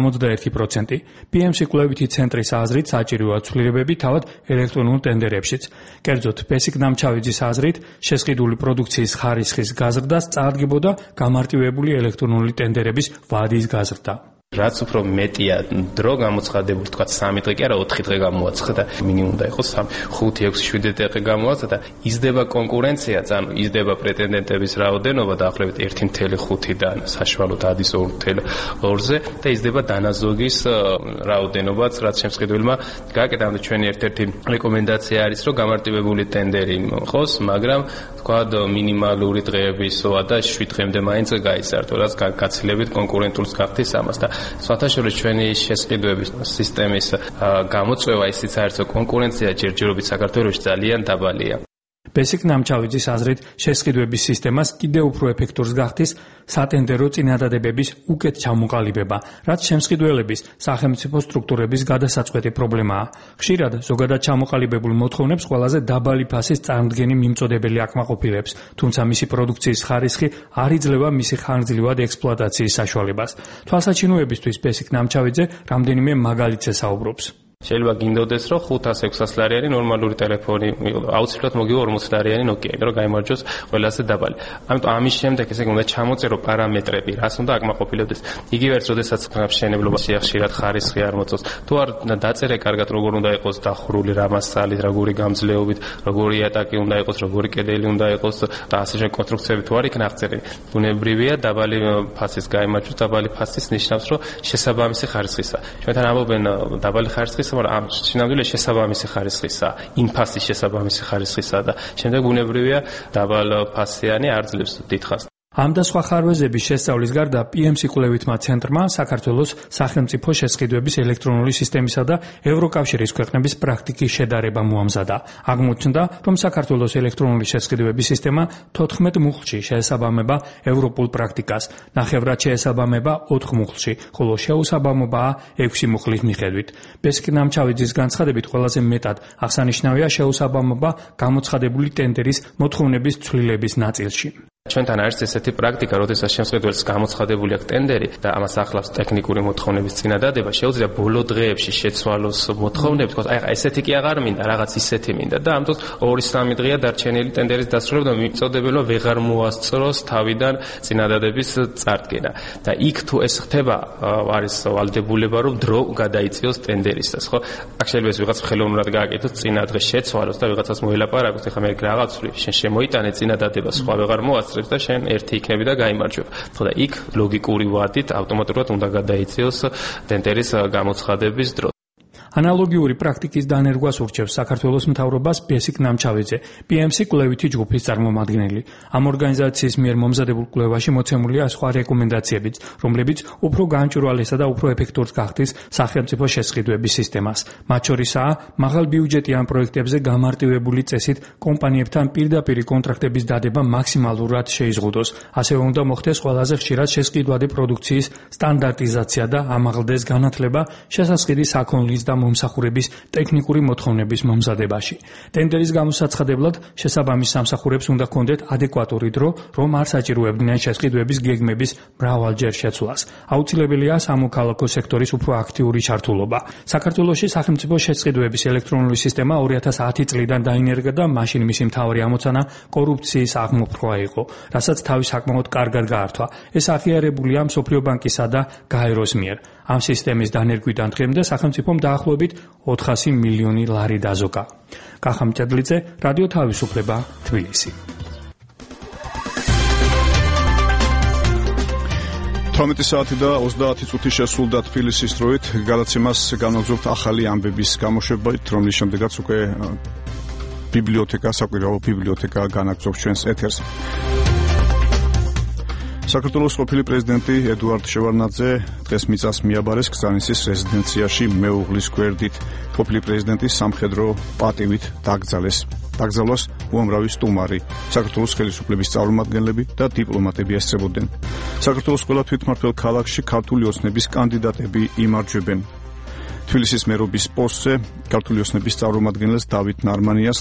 61%. PMC კვლევითი ცენტრის აზრით საჭიროა ცვლილებები თავად ელექტრონულ ტენდერებშიც. კერძოდ, ბესიკ ნამჩავიძის აზრით, შესყიდული პროდუქციის ხარისხის გაზრდას წარდგებოდა გამარტივებული ელექტრონული ტენდერების ვადის გაზრდა. რაც უფრო მეტია დრო გამოცხადებული, თქვა 3 დღე კი არა 4 დღე გამოაცხადა, მინიმუმ უნდა იყოს 3, 5, 6, 7 დღე გამოაცხადა, იზრდება კონკურენციაც, ანუ იზრდება პრეტენდენტების რაოდენობა დაახლოებით 1.5-დან საშუალოდ ადის 2.2-ზე და იზრდება დანაზოგის რაოდენობაც, რაც შემსყიდველმა გააკეთა. ჩვენი ერთ-ერთი რეკომენდაცია არის, რომ გამარტივებული ტენდერი ხოს, მაგრამ თქვა მინიმალური დღეების და 7 დღემდე მაინც გაიზარდო, რაც გაცილებით კონკურენტულს გახდის ამას და სხვათა შორის ჩვენი შესყიდვების სისტემის გამოწვევა ისიც არის, რომ კონკურენცია ჯერჯერობით საქართველოში ძალიან დაბალია. ბესიკ ნამჩავიძის აზრით, შესყიდვების სისტემას კიდევ უფრო ეფექტურს გახდის სატენდერო წინადადებების უკეთ ჩამოყალიბება, რაც შემსყიდველების სახელმწიფო სტრუქტურების გადასაწყვეტი პრობლემაა. ხშირად ზოგადად ჩამოყალიბებულ მოთხოვნებს ყველაზე დაბალი ფასის წარმდგენი მიმწოდებელი აკმაყოფილებს, თუმცა მისი პროდუქციის ხარისხი არ იძლევა მისი ხანგრძლივად ექსპლუატაციის საშუალებას. თვალსაჩინოებისთვის ბესიკ ნამჩავიძე რამდენიმე მაგალითზე საუბრობს. შეიძლება გინდოდეს, რომ 500-600 ლარიანი ნორმალური ტელეფონი აუცილებლად მოგივა 40 ლარიანი Nokia, რომ გაიმარჯვოს ყველაზე დაბალი. ამიტომ ამის შემდეგ ესე იგი უნდა ჩამოწერო პარამეტრები, რას უნდა აკმაყოფილებდეს. იგივე ერთ როდესაც შენებლობაში ხშირად ხარისხი არ მოწოს. თუ არ დაწერე კარგად როგორ უნდა იყოს დახურული რა მასალით, როგორი გამძლეობით, როგორი ატაკი უნდა იყოს, როგორი კედელი უნდა იყოს და ასე კონსტრუქციები თუ არ იქნა აღწერილი. ბუნებრივია დაბალი ფასის გაიმარჯვოს, დაბალი ფასის ნიშნავს, რომ შესაბამისი ხარისხისა. ჩვენთან ამბობენ დაბალი ხარისხის მაგრამ ამ სინამდვილეში შესაბამისი ხარისხისა, იმ ფასის შესაბამისი ხარისხისა და შემდეგ ბუნებრივია დაბალ ფასიანი არ ძლებს დიდხანს. ამ და სხვა ხარვეზების შესწავლის გარდა PMC კვლევითმა ცენტრმა საქართველოს სახელმწიფო შესყიდვების ელექტრონული სისტემისა და ევროკავშირის ქვეყნების პრაქტიკის შედარება მოამზადა. აღმოჩნდა, რომ საქართველოს ელექტრონული შესყიდვების სისტემა 14 მუხლში შეესაბამება ევროპულ პრაქტიკას, ნახევრად შეესაბამება 4 მუხლში, ხოლო შეუსაბამობაა 6 მუხლის მიხედვით. ბესიკ ნამჩავიძის განცხადებით ყველაზე მეტად აღსანიშნავია შეუსაბამობა გამოცხადებული ტენდერის მოთხოვნების ცვლილების ნაწილში. ჩვენთან არის ესეთი პრაქტიკა, როდესაც შემსყიდველს გამოცხადებული აქვს ტენდერი და ამას ახლავს ტექნიკური მოთხოვნების წინადადება, შეუძლია ბოლო დღეებში შეცვალოს მოთხოვნები, თქოს, აი ესეთი კი აღარ მინდა, რაღაც ისეთი მინდა და ამ დროს 2-3 დღეა დარჩენილი ტენდერის დასრულება და მიწოდებელმა ვეღარ მოასწროს თავიდან წინადადების წარდგენა. და იქ თუ ეს ხდება, არის ვალდებულება, რომ დრო გადაიწიოს ტენდერისას, ხო? აქ შეიძლება ეს ვიღაც ხელოვნურად გააკეთოს, წინა დღე შეცვალოს და ვიღაცას მოელაპარაკოს, ეხლა მე რაღაც ვთვლი, შენ შემოიტანე წინადადება, სხვა ვეღარ მოასწრებს და შენ ერთი იქნები და გაიმარჯვებ. ხო და იქ ლოგიკური ვადით ავტომატურად უნდა გადაიწიოს ტენდერის გამოცხადების დრო. ანალოგიური პრაქტიკის დანერგვას ურჩევს საქართველოს მთავრობას ბესიკ ნამჩავიძე, PMC კვლევითი ჯგუფის წარმომადგენელი. ამ ორგანიზაციის მიერ მომზადებულ კვლევაში მოცემულია სხვა რეკომენდაციებიც, რომლებიც უფრო განჭურვალესა და უფრო ეფექტურს გახდის სახელმწიფო შესყიდვების სისტემას. მათ შორისაა მაღალბიუჯეტიან პროექტებზე გამარტივებული წესით კომპანიებთან პირდაპირი კონტრაქტების დადება მაქსიმალურად შეიზღუდოს. ასევე უნდა მოხდეს ყველაზე ხშირად შესყიდვადი პროდუქციის სტანდარტიზაცია და ამაღლდეს განათლება შესასყიდის საქონლის და მომსახურების ტექნიკური მოთხოვნების მომზადებაში. ტენდერის გამოსაცხადებლად შესაბამის სამსახურებს უნდა ჰქონდეთ ადეკვატური დრო, რომ არ საჭიროებდნენ შესყიდვების გეგმების მრავალჯერ შეცვლას. აუცილებელია სამოქალაქო სექტორის უფრო აქტიური ჩართულობა. საქართველოში სახელმწიფო შესყიდვების ელექტრონული სისტემა 2010 წლიდან დაინერგა და მაშინ მისი მთავარი ამოცანა კორუფციის აღმოფხვრა იყო, რასაც თავი საკმაოდ კარგად გაართვა. ეს აღიარებულია მსოფლიო ბანკისა და გაეროს მიერ. ამ სისტემის დანერგვიდან დღემდე სახელმწიფომ დაახლოებით 400 მილიონი ლარი დაზოგა. კახა მჭედლიძე, რადიო თავისუფლება, თბილისი. 18 საათი და 30 წუთი შესულდა თბილისის დროით. გადაცემას განაგზავნებთ ახალი ამბების გამოშვებით, რომლის შემდეგაც უკვე საკვირაო ბიბლიოთეკა განაგზავნებს ჩვენს ეთერს. საქართველოს ყოფილი პრეზიდენტი ედუარდ შევარდნაძე დღეს მიწას მიაბარეს კზანისის რეზიდენციაში მეუღლის გვერდით. ყოფილი პრეზიდენტი სამხედრო პატივით დაკრძალეს. დაკრძალვას უამრავი სტუმარი, საქართველოს ხელისუფლების წარმომადგენლები და დიპლომატები ესწრებოდნენ. საქართველოს ყველა თვითმმართველ ქალაქში ქართული ოცნების კანდიდატები იმარჯვებენ. თბილისის მერობის პოსტზე ქართული ოცნების წარმომადგენელს დავით ნარმანიას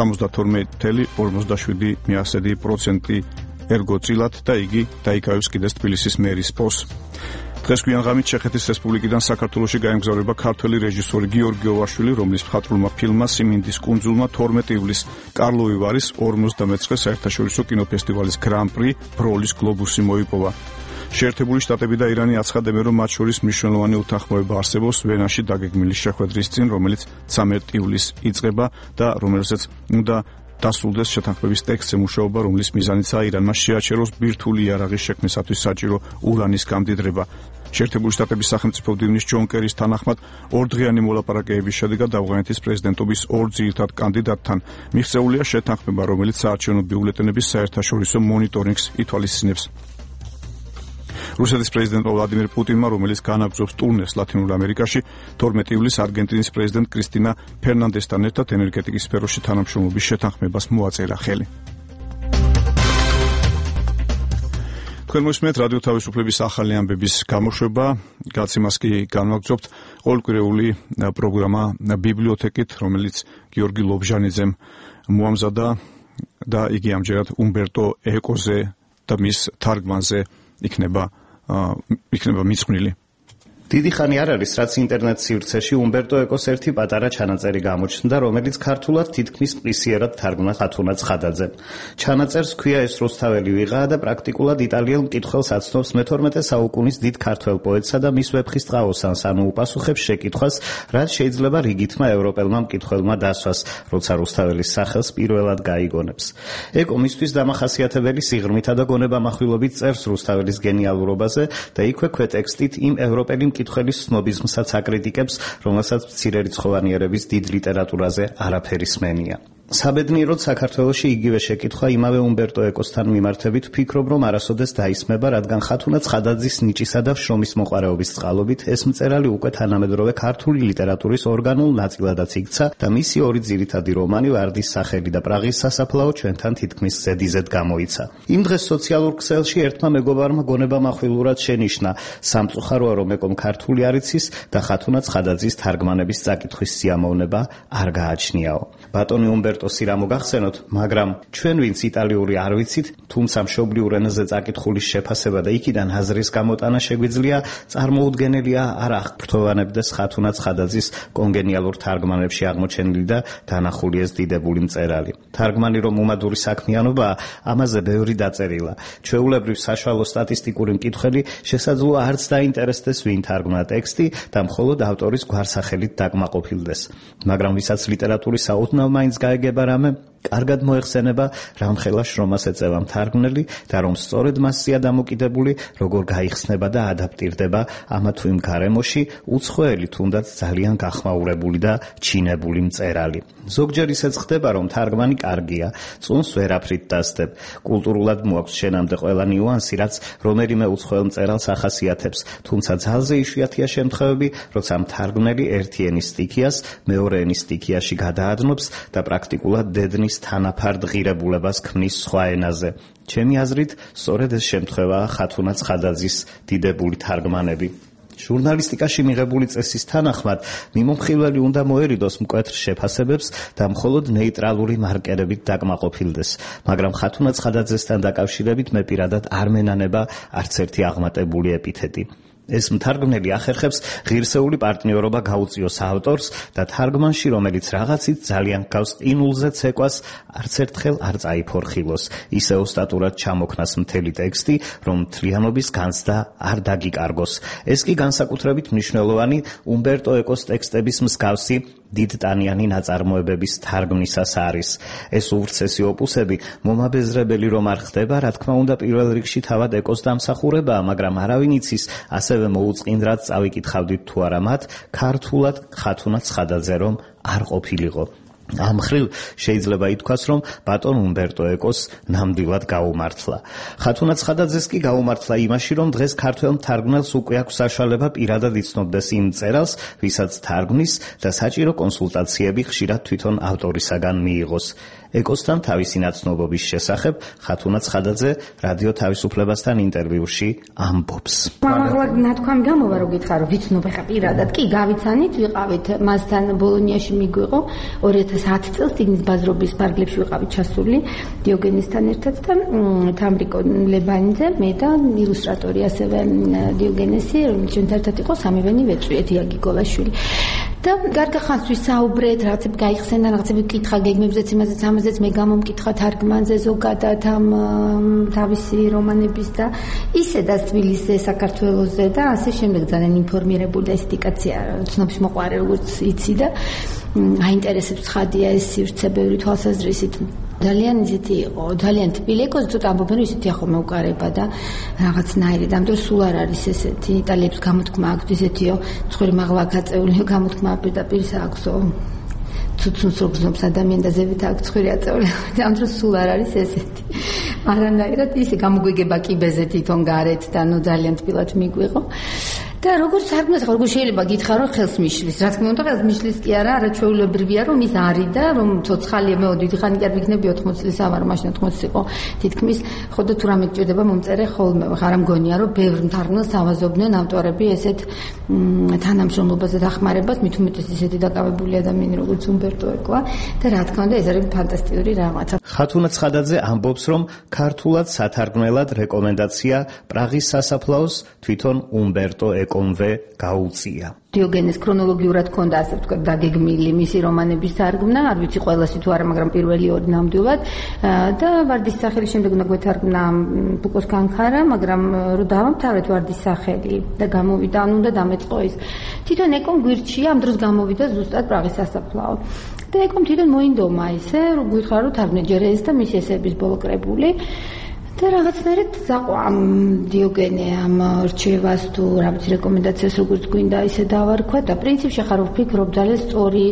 72.47% ერგო წილად და იგი დაიკავებს კიდეც თბილისის მერის პოსტს. დღეს გვიანღამით ჩეხეთის რესპუბლიკიდან საქართველოში გაემგზავრება ქართველი რეჟისორი გიორგი ოვაშვილი, რომლის მხატვრულმა ფილმმა სიმინდის კუნძულმა 12 ივლისს კარლოვი ვარის 59 საერთაშორისო კინოფესტივალის გრან-პრი ბროლის გლობუსი მოიპოვა. შეერთებული შტატები და ირანი აცხადებენ, რომ მათ შორის მნიშვნელოვანი უთანხმოება არსებობს ვენაში დაგეგმილი შეხვედრის წინ, რომელიც 13 ივლისს იწყება და რომელსაც უნდა დასრულდეს შეთანხმების ტექსტზე მუშაობა, რომლის მიზანიცაა ირანმა შეაჩეროს ბირთვული იარაღის შექმნისათვის საჭირო ურანის გამდიდრება. შეერთებული შტატების სახელმწიფო მდივნის ჯონ კერის თანახმად ორდღიანი მოლაპარაკებების შედეგად ავღანეთის პრეზიდენტობის ორ ძირითად კანდიდატთან მიღწეულია შეთანხმება, რომელიც საარჩევნო ბიულეტენების საერთაშორისო მონიტორინგს ითვალისწინებს. რუსეთის პრეზიდენტ ვლადიმირ პუტინმა, რომელიც განაგრძობს ტურნეს ლათინურ ამერიკაში, 12 ივლისს არგენტინის პრეზიდენტ კრისტინა ფერნანდესთან ერთად ენერგეტიკის სფეროში თანამშრომლობის შეთანხმებას მოაწერა ხელი. თქვენ მოსმენთ რადიო თავისუფლების ახალი ამბების გამოშვება. გაცემას კი განვაგრძობთ ყოველკვირეული პროგრამა ბიბლიოთეკით, რომელიც გიორგი ლობჟანიძემ მოამზადა და იგი ამჯერად უმბერტო ეკოზე და მის თარგმანზე იქნება მიძღვნილი. დიდი ხანი არ არის, რაც ინტერნეტ სივრცეში უმბერტო ეკოს ერთი პატარა ჩანაწერი გამოჩნდა, რომელიც ქართულად თითქმის მყისიერად თარგმნა ხათუნა ცხადაძემ. ჩანაწერს ქვია ეს რუსთაველი ვიღაა და პრაქტიკულად იტალიელ მკითხველს აცნობს მე-12 საუკუნის დიდ ქართველ პოეტსა და მის ვეფხის ტყაოსანს, ანუ უპასუხებს შეკითხვას, რაც შეიძლება რიგითმა ევროპელმა მკითხველმა დასვას, როცა რუსთაველის სახელს პირველად გაიგონებს. ეკო მისთვის დამახასიათებელი სიღრმითა და გონებამახვილობით წერს რუსთაველის გენიალურობაზე და იქვე ქვეტექსტით იმ ევროპელი მკითხველის სნობიზმსაც აკრიტიკებს, რომელსაც მცირერიცხოვანიერების დიდ ლიტერატურაზე არაფერი სმენია. საბედნიეროდ საქართველოში იგივე შეკითხვა იმავე უმბერტო ეკოსთან მიმართებით ვფიქრობ, რომ არასოდეს დაისმება, რადგან ხათუნა ცხადაძის ნიჭისა და შრომის მოყვარეობის წყალობით ეს მწერალი უკვე თანამედროვე ქართული ლიტერატურის ორგანულ ნაწილადაც იქცა და მისი ორი ძირითადი რომანი ვარდის სახელი და პრაღის სასაფლაო ჩვენთან თითქმის ზედიზედ გამოიცა. იმ დღეს სოციალურ ქსელში ერთმა მეგობარმა გონებამახვილურად შენიშნა, სამწუხაროა რომ ეკომ ქართული არ იცის და ხათუნა ცხადაძის თარგმანების წაკითხვის სიამოვნება არ გააჩნიაო. ბატონი უმბერტო უმბერტო სირამო გახსენოთ, მაგრამ ჩვენ ვინც იტალიური არ ვიცით, თუმცა მშობლიურ ენაზე წაკითხulis შეფასება და იქიდან აზრის გამოტანა შეგვიძლია, წარმოუდგენელია არ აღფრთოვანებდეს ხათუნა ცხადაძის კონგენიალურ თარგმანებში აღმოჩენილი და დანახული ეს დიდებული მწერალი. თარგმანი რომ უმადური საქმიანობაა, ამაზე ბევრი დაწერილა. ჩვეულებრივ საშუალო სტატისტიკური მკითხველი შესაძლოა არც დაინტერესდეს ვინ თარგმნა ტექსტი და მხოლოდ ავტორის გვარსახელით დაკმაყოფილდეს. მაგრამ ვისაც ლიტერატურის საუთნავ მაინც გაეგება რამე, კარგად მოეხსენება რამხელა შრომას ეწევა მთარგმნელი და რომ სწორედ მასზეა დამოკიდებული, როგორ გაიხსნება და ადაპტირდება ამა თუ იმ გარემოში უცხოელი თუნდაც ძალიან გახმაურებული და ჩინებული მწერალი. ზოგჯერ ისეც ხდება, რომ თარგმანი კარგია, წუნს ვერაფრით დასდებ. კულტურულად მოაქვს შენამდე ყველა ნიუანსი, რაც რომელიმე უცხოელ მწერალს ახასიათებს, თუმცა ძალზე იშვიათია შემთხვევები, როცა მთარგმნელი ერთი ენის სტიქიას მეორე ენის სტიქიაში გადაადნობს და პრაქტიკულად დედნის თანაფარდ ღირებულებას ქმნის სხვა ენაზე. ჩემი აზრით, სწორედ ეს შემთხვევაა ხათუნა ცხადაძის დიდებული თარგმანები. ჟურნალისტიკაში მიღებული წესის თანახმად, მიმომხილველი უნდა მოერიდოს მკვეთრ შეფასებებს და მხოლოდ ნეიტრალური მარკერებით დაკმაყოფილდეს, მაგრამ ხათუნა ცხადაძესთან დაკავშირებით მე პირადად არ მენანება არც ერთი აღმატებული ეპითეტი. ეს მთარგმნელი ახერხებს ღირსეული პარტნიორობა გაუწიოს ავტორს და თარგმანში, რომელიც რაღაცით ძალიან გავს ყინულზე ცეკვას, არც ერთხელ არ წაიფორხილოს, ისე ოსტატურად ჩამოქნას მთელი ტექსტი, რომ მთლიანობის განცდა არ დაგიკარგოს. ეს კი განსაკუთრებით მნიშვნელოვანი უმბერტო ეკოს ტექსტების მსგავსი დიდტანიანი ნაწარმოებების თარგმნისას არის. ეს უვრცესი ოპუსები მომაბეზრებელი რომ არ ხდება, რა თქმა უნდა პირველ რიგში თავად ეკოს დამსახურებაა, მაგრამ არავინ იცის, ასევე მოუწყინდრად წავიკითხავდით თუ არა მათ, ქართულად ხათუნა ცხადაძე რომ არ ყოფილიყო. ამ მხრივ შეიძლება ითქვას, რომ ბატონ უმბერტო ეკოს ნამდვილად გაუმართლა. ხათუნა ცხადაძეს კი გაუმართლა იმაში, რომ დღეს ქართველ მთარგმნელს უკვე აქვს საშუალება პირადად იცნობდეს იმ მწერალს, ვისაც თარგმნის და საჭირო კონსულტაციები ხშირად თვითონ ავტორისაგან მიიღოს. ეკოსთან თავისი ნაცნობობის შესახებ ხათუნა ცხადაძე რადიო თავისუფლებასთან ინტერვიუში ამბობს. მაღლა ნათქვამი გამოვა რომ გითხრა რომ ვიცნობ ხა პირადად კი გავიცანით, ვიყავით მასთან ბოლონიაში მიგვიყო 2010 წელს ციგნის ბაზრობის ფარგლებში ვიყავით ჩასული დიოგენესთან ერთად და თამრიკო ლებანიძე, მე და ილუსტრატორი ასევე დიოგენესი, რომელიც ერთად იყო სამივენი ვეწვი, ეთია გიგოლაშვილი. და გარდა ხანს ვისაუბრეთ, რაღაცები გაიხსენა, რაღაცები კითხა გეგმებზეც, იმაზეც, ამაზეც მე გამომკითხა თარგმანზე ზოგადად ამ თავისი რომანების და ისედაც თბილისზე, საქართველოზე და ასე შემდეგ ძალიან ინფორმირებული და ესთიკაცია, ცნობის მოყვარე როგორც იცი და აინტერესებს ხადია ეს სივრცე ბევრი თვალსაზრისით. ძალიან ისეთი იყო, ძალიან თბილი იყო, ზუსტად ამბობენ რომ ისეთი ახო მეუყარება და რაღაცნაირი და ამ დროს სულ არ არის ესეთი იტალიებს გამოთქმა აქვს ისეთიო, ცხვირი მაღლა გაწეულიო გამოთქმა პირდაპირ აქვსო. თუცუნს როგზობს ადამიანი და ზევით აქვს ცხვირი აწეული. ამ დროს სულ არ არის ესეთი. არანაირად ისე გამოგვიგება კიბეზე თვითონ გარეთ და ნუ ძალიან თბილად მიგვიყო. და როგორც თარგმნას როგორ შეიძლება გითხრა რომ ხელს მიშლის, რა თქმა უნდა ხელს მიშლის კი არა, არაჩვეულებრივია რომ ის არის და რომ ცოცხალია მე დიდი ხანი კი არ ვიქნები 80 წლის ამარო მაშინ 80 იყო თითქმის ხო და თუ რამე გჭირდება მომწერე ხოლმე არ მგონია რომ ბევრ მთარგმნელს ავაზობდნენ ავტორები ესეთ თანამშრომლობაზე დახმარებას, მით უმეტეს ისეთი დაკავებული ადამიანი როგორც უმბერტო ეკოა და რა თქმა უნდა ეს არის ფანტასტიკური რაღაცა. ხათუნა ცხადაძე ამბობს რომ ქართულად სათარგმნელად რეკომენდაცია პრაღის სასაფლაოს თვითონ უმბერტო ეკონვე გაუწია. დიოგენეს ქრონოლოგიურად ქონდა ასე ვთქვათ დაგეგმილი მისი რომანების თარგმნა, არ ვიცი ყველასი თუ არა, მაგრამ პირველი ორი ნამდვილად და ვარდის სახელი შემდეგ უნდა გვეთარგმნა ბუკოს განხარა, მაგრამ რომ დავამთავრეთ ვარდის სახელი და გამოვიდა, ანუ უნდა დამეწყო ის. თვითონ ეკომ გვირჩია, ამ დროს გამოვიდა ზუსტად პრაღის სასაფლაო. და ეკომ თვითონ მოინდომა ისე, რომ გითხრა რომ თარგმნე ჯერ ეს და მისი ესების ბოლო კრებული. და რაღაცნაირად ზაყვა ამ დიოგენე ამ რჩევას თუ რა ვიცი რეკომენდაციას როგორც გვინდა ისე დავარქვა და პრინციპში ახლა რო ვფიქრობ ძალიან სწორი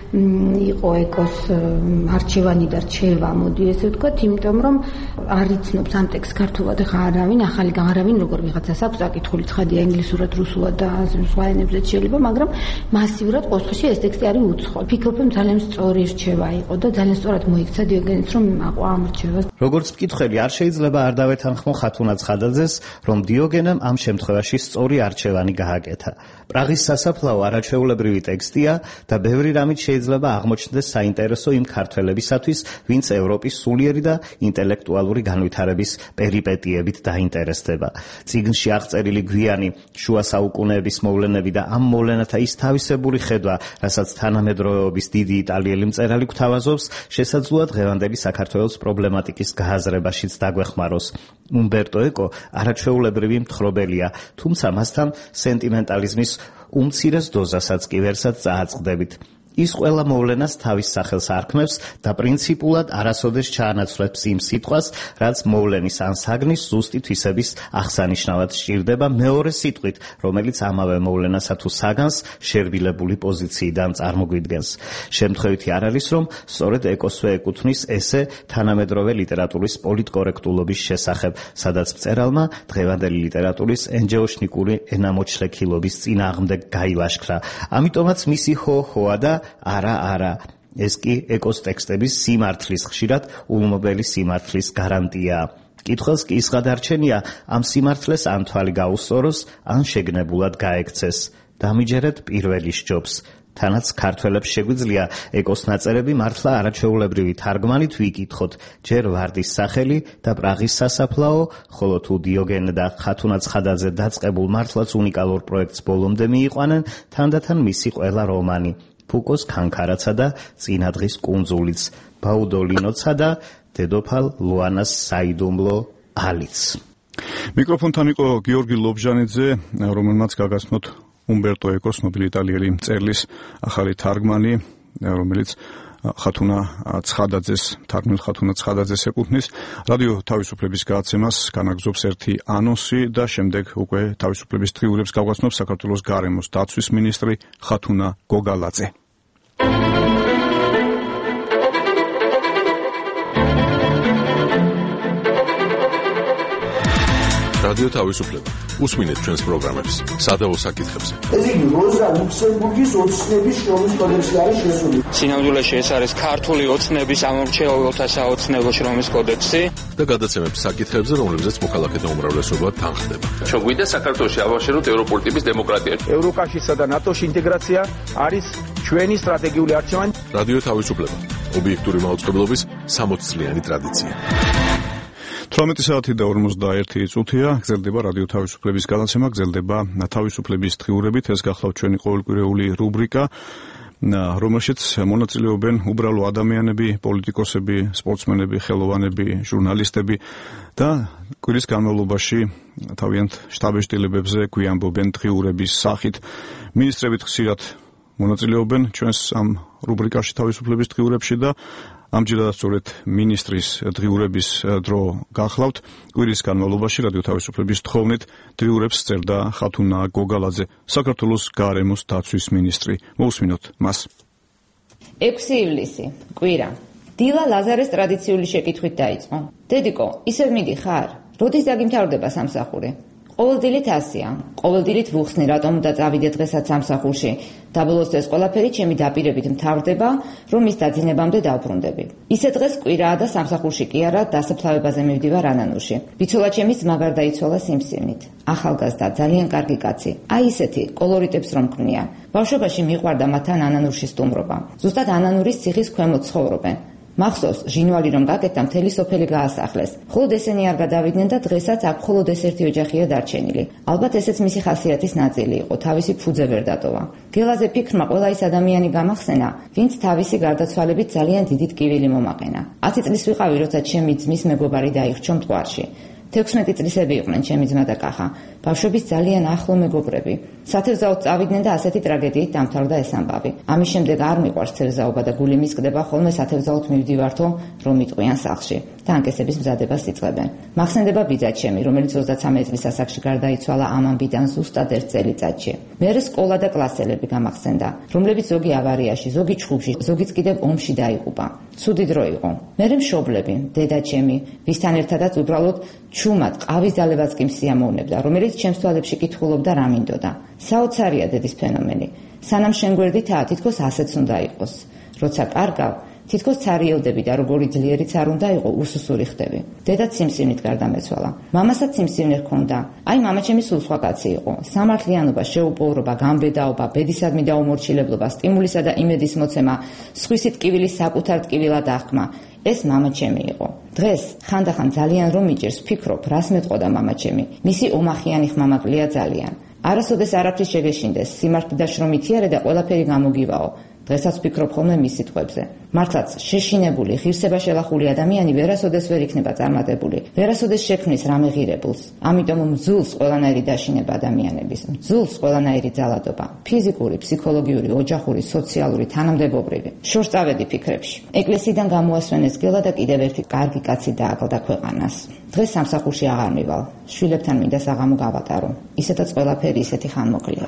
იყო ეკოს არჩევანი და რჩევა მოდი ესე ვთქვათ, იმიტომ რომ არ იცნობს ამ ტექსტს ქართულად ხა არავინ, ახალი არავინ როგორ ვიღაცას აქვს აკითხული ცხადია ინგლისურად, რუსულად და სხვა ენებზეც შეიძლება, მაგრამ მასიურად ყოველთვის ეს ტექსტი არის უცხო. ვფიქრობ რომ ძალიან სწორი რჩევა იყო და ძალიან სწორად მოიქცა დიოგენეს რომ აყვა ამ რჩევას. როგორც მკითხველი არ შეიძლება არ დავეთანხმო ხათუნა ცხადაძეს, რომ დიოგენემ ამ შემთხვევაში სწორი არჩევანი გააკეთა. პრაღის სასაფლაო არაჩვეულებრივი ტექსტია და ბევრი რამით შეიძლება შეიძლება აღმოჩნდეს საინტერესო იმ ქართველებისათვის, ვინც ევროპის სულიერი და ინტელექტუალური განვითარების პერიპეტიებით დაინტერესდება. წიგნში აღწერილი გვიანი შუა საუკუნეების მოვლენები და ამ მოვლენათა ის თავისებური ხედვა, რასაც თანამედროვეობის დიდი იტალიელი მწერალი გვთავაზობს, შესაძლოა დღევანდელი საქართველოს პრობლემატიკის გააზრებაშიც დაგვეხმაროს. უმბერტო ეკო არაჩვეულებრივი მთხრობელია, თუმცა მასთან სენტიმენტალიზმის უმცირეს დოზასაც კი ვერსად წააწყდებით. ის ყველა მოვლენას თავის სახელს არქმევს და პრინციპულად არასოდეს ჩაანაცვლებს იმ სიტყვას, რაც მოვლენის ან საგნის ზუსტი თვისების აღსანიშნავად სჭირდება მეორე სიტყვით, რომელიც ამავე მოვლენასა თუ საგანს შერბილებული პოზიციიდან წარმოგვიდგენს. შემთხვევითი არ არის, რომ სწორედ ეკოსვე ეკუთვნის ესე თანამედროვე ლიტერატურის პოლიტკორექტულობის შესახებ, სადაც მწერალმა დღევანდელი ლიტერატურის ენჯეოშნიკური ენამოჩლექილობის წინააღმდეგ გაილაშქრა. ამიტომაც მისი ჰო-ჰოა და არა, ეს კი ეკოს ტექსტების სიმართლის, ხშირად ულმობელი სიმართლის გარანტიაა. კითხვას კი ის გადარჩენია, ამ სიმართლეს ან თვალი გაუსწოროს, ან შეგნებულად გაექცეს. დამიჯერეთ პირველი სჯობს. თანაც ქართველებს შეგვიძლია ეკოს ნაწერები მართლა არაჩვეულებრივი თარგმანით ვიკითხოთ, ჯერ ვარდის სახელი და პრაღის სასაფლაო, ხოლო თუ დიოგენ და ხათუნა ცხადაძე დაწყებულ მართლაც უნიკალურ პროექტს ბოლომდე მიიყვანენ, თანდათან მისი ყველა რომანი. ფუკოს ქანქარაცა და წინადღის კუნძულიც, ბაუდოლინოცა და დედოფალ ლუანას საიდუმლო ალიც. მიკროფონთან იყო გიორგი ლობჟანიძე, რომელმაც გაგაცნოთ უმბერტო ეკოს ნობილი იტალიელი მწერლის ახალი თარგმანი, რომელიც ხათუნა ცხადაძეს ეკუთვნის. რადიო თავისუფლების გადაცემას განაგზობს ერთი ანონსი და შემდეგ უკვე თავისუფლების დღიურებს გავგაცნობს საქართველოს გარემოს დაცვის მინისტრი ხათუნა გოგალაძე. რადიო თავისუფლება. უსმინეთ ჩვენს პროგრამებს, სადავო საკითხებზე. ეს იგი როზა ლუქსემბურგის ოცნების შრომის კოდექსი არის შესული. სინამდვილეში ეს არის ქართული ოცნების ამომრჩეველთა საოცნებო შრომის კოდექსი და გადაცემების საკითხებზე, რომლებზეც მოქალაქეთა უმრავლესობა თანხდება. ჩოგვიდა საქართველოში ავაშენოთ ევროპული ტიპის დემოკრატია. ევროკავშირსა და ნატოში ინტეგრაცია არის ჩვენი სტრატეგიული არჩევანი. რადიო თავისუფლება. ობიექტური მაუწყებლობის 60 წლიანი ტრადიცია. 18 საათი და 41 წუთია, გრძელდება რადიო თავისუფლების გადაცემა, გრძელდება თავისუფლების დღიურებით. ეს გახლავთ ჩვენი ყოველკვირეული რუბრიკა, რომელშიც მონაწილეობენ უბრალო ადამიანები, პოლიტიკოსები, სპორტსმენები, ხელოვანები, ჟურნალისტები და კვირის განმავლობაში თავიანთ შტაბ-ეშტილებებზე გვიამბობენ დღიურების სახით. მინისტრებით ხშირად მონაწილეობენ ჩვენს ამ რუბრიკაში თავისუფლების დღიურებში და ამჯერადაც სწორედ მინისტრის დღიურების დრო გახლავთ. კვირის განმავლობაში რადიო თავისუფლების თხოვნით დღიურებს წერდა ხათუნა გოგალაძე, საქართველოს გარემოს დაცვის მინისტრი. მოусმინოთ მას. 6 ივლისი, კვირა. დილა ლაზარეს ტრადიციული შეკითხვით დაიწყო. დედიკო, ისევ მიდიხარ? როდის დაგიმთავრდება სამსახური? ყოველდილით ასია. ყოველდილით ვუხსნი, რატომ უნდა წავიდე დღესაც სამსახურში. დაბოლოს ეს ყველაფერი ჩემი დაპირებით მთავრდება, რომ ის დაძინებამდე დავბრუნდები. ისე დღეს კვირაა და სამსახურში კი არა, დასაფლავებაზე მივდივარ ანანურში. ბიცოლა ჩემი ძმა გარდაიცვალა სიმსივნით. ახალგაზრდა, ძალიან კარგი კაცი. აი ისეთი კოლორიტებს რომ ქმნია. ბავშვობაში მიყვარდა მათთან ანანურში სტუმრობა. ზუსტად ანანურის ციხის ქვემოთ ცხოვრობენ. მახსოვს, ჟინვალი რომ გაკეთდა, მთელი სოფელი გაასახლეს. მხოლოდ ესენი არ გადავიდნენ და დღესაც აქ მხოლოდ ეს ერთი ოჯახია დარჩენილი. ალბათ ესეც მისი ხასიათის ნაწილი იყო, თავისი ფუძე ვერ დატოვა. გელაზე ფიქრმა ყველა ის ადამიანი გამახსენა, ვინც თავისი გარდაცვალებით ძალიან დიდი ტკივილი მომაყენა. 10 წლის ვიყავი, როცა ჩემი ძმის მეგობარი დაიხრჩო მტკვარში. 16 წლისები იყვნენ ჩემი ძმა და კახა. ბავშვობის ძალიან ახლო მეგობრები. სათევზაოდ წავიდნენ და ასეთი ტრაგედიით დამთავრდა ეს ამბავი. ამის შემდეგ არ მიყვარს თევზაობა და გული მისკდება ხოლმე სათევზაოდ მივდივართო, რომ იტყვიან სახლში და ანკესების მზადებას იწყებენ. მახსენდება ბიძა ჩემი, რომელიც 33 წლის ასაკში გარდაიცვალა ამ ამბიდან ზუსტად 1 წელიწადში. მერე სკოლა და კლასელები გამახსენდა, რომლებიც ზოგი ავარიაში, ზოგი ჩხუბში, ზოგიც კიდევ ომში დაიღუპა. ცუდი დრო იყო. მერე მშობლები, დედა ჩემი, ვისთან ერთადაც უბრალოდ ჩუმად ყავის დალებაც კი მსიამოვნებდა, რომელიც ჩემს თვალებში კითხულობდა რა მინდოდა. საოცარია დედის ფენომენი. სანამ შენ გვერდითაა, თითქოს ასეც უნდა იყოს. როცა კარგავ, თითქოს ცარიელდები და როგორი ძლიერიც არ უნდა იყო, უსუსური ხდები. დედაც სიმსივნით გარდამეცვალა. მამასაც სიმსივნე ჰქონდა. აი მამაჩემი სულ სხვა კაცი იყო. სამართლიანობა, შეუპოვრობა, გამბედაობა, ბედისადმი დაუმორჩილებლობა, სტიმულისა და იმედის მოცემა, სხვისი ტკივილის საკუთარ ტკივილად აღქმა. ეს მამაჩემი იყო. დღეს ხანდახან ძალიან რომ მიჭირს ვფიქრობ, რას მეტყოდა მამაჩემი. მისი ომახიანი ხმამაკლია ძალიან. არასოდეს არაფრის შეგეშინდეს, სიმართლე და შრომით იარე და ყველაფერი გამოგივაო. დღესაც ვფიქრობ ხოლმე მის სიტყვებზე. მართლაც შეშინებული, ღირსება შელახული ადამიანი ვერასოდეს ვერ იქნება წარმატებული. ვერასოდეს შექმნის რამე ღირებულს. ამიტომ მძულს ყველანაირი დაშინება ადამიანების, მძულს ყველანაირი ძალადობა, ფიზიკური, ფსიქოლოგიური, ოჯახური, სოციალური, თანამდებობრივი. შორს წავედი ფიქრებში. ეკლესიიდან გამოასვენეს გელა და კიდევ ერთი კარგი კაცი დააკლდა ქვეყანას. დღეს სამსახურში აღარ მივალ. შვილებთან მინდა საღამო გავატარო. ისედაც ყველაფერი ისეთი ხანმოკლეა.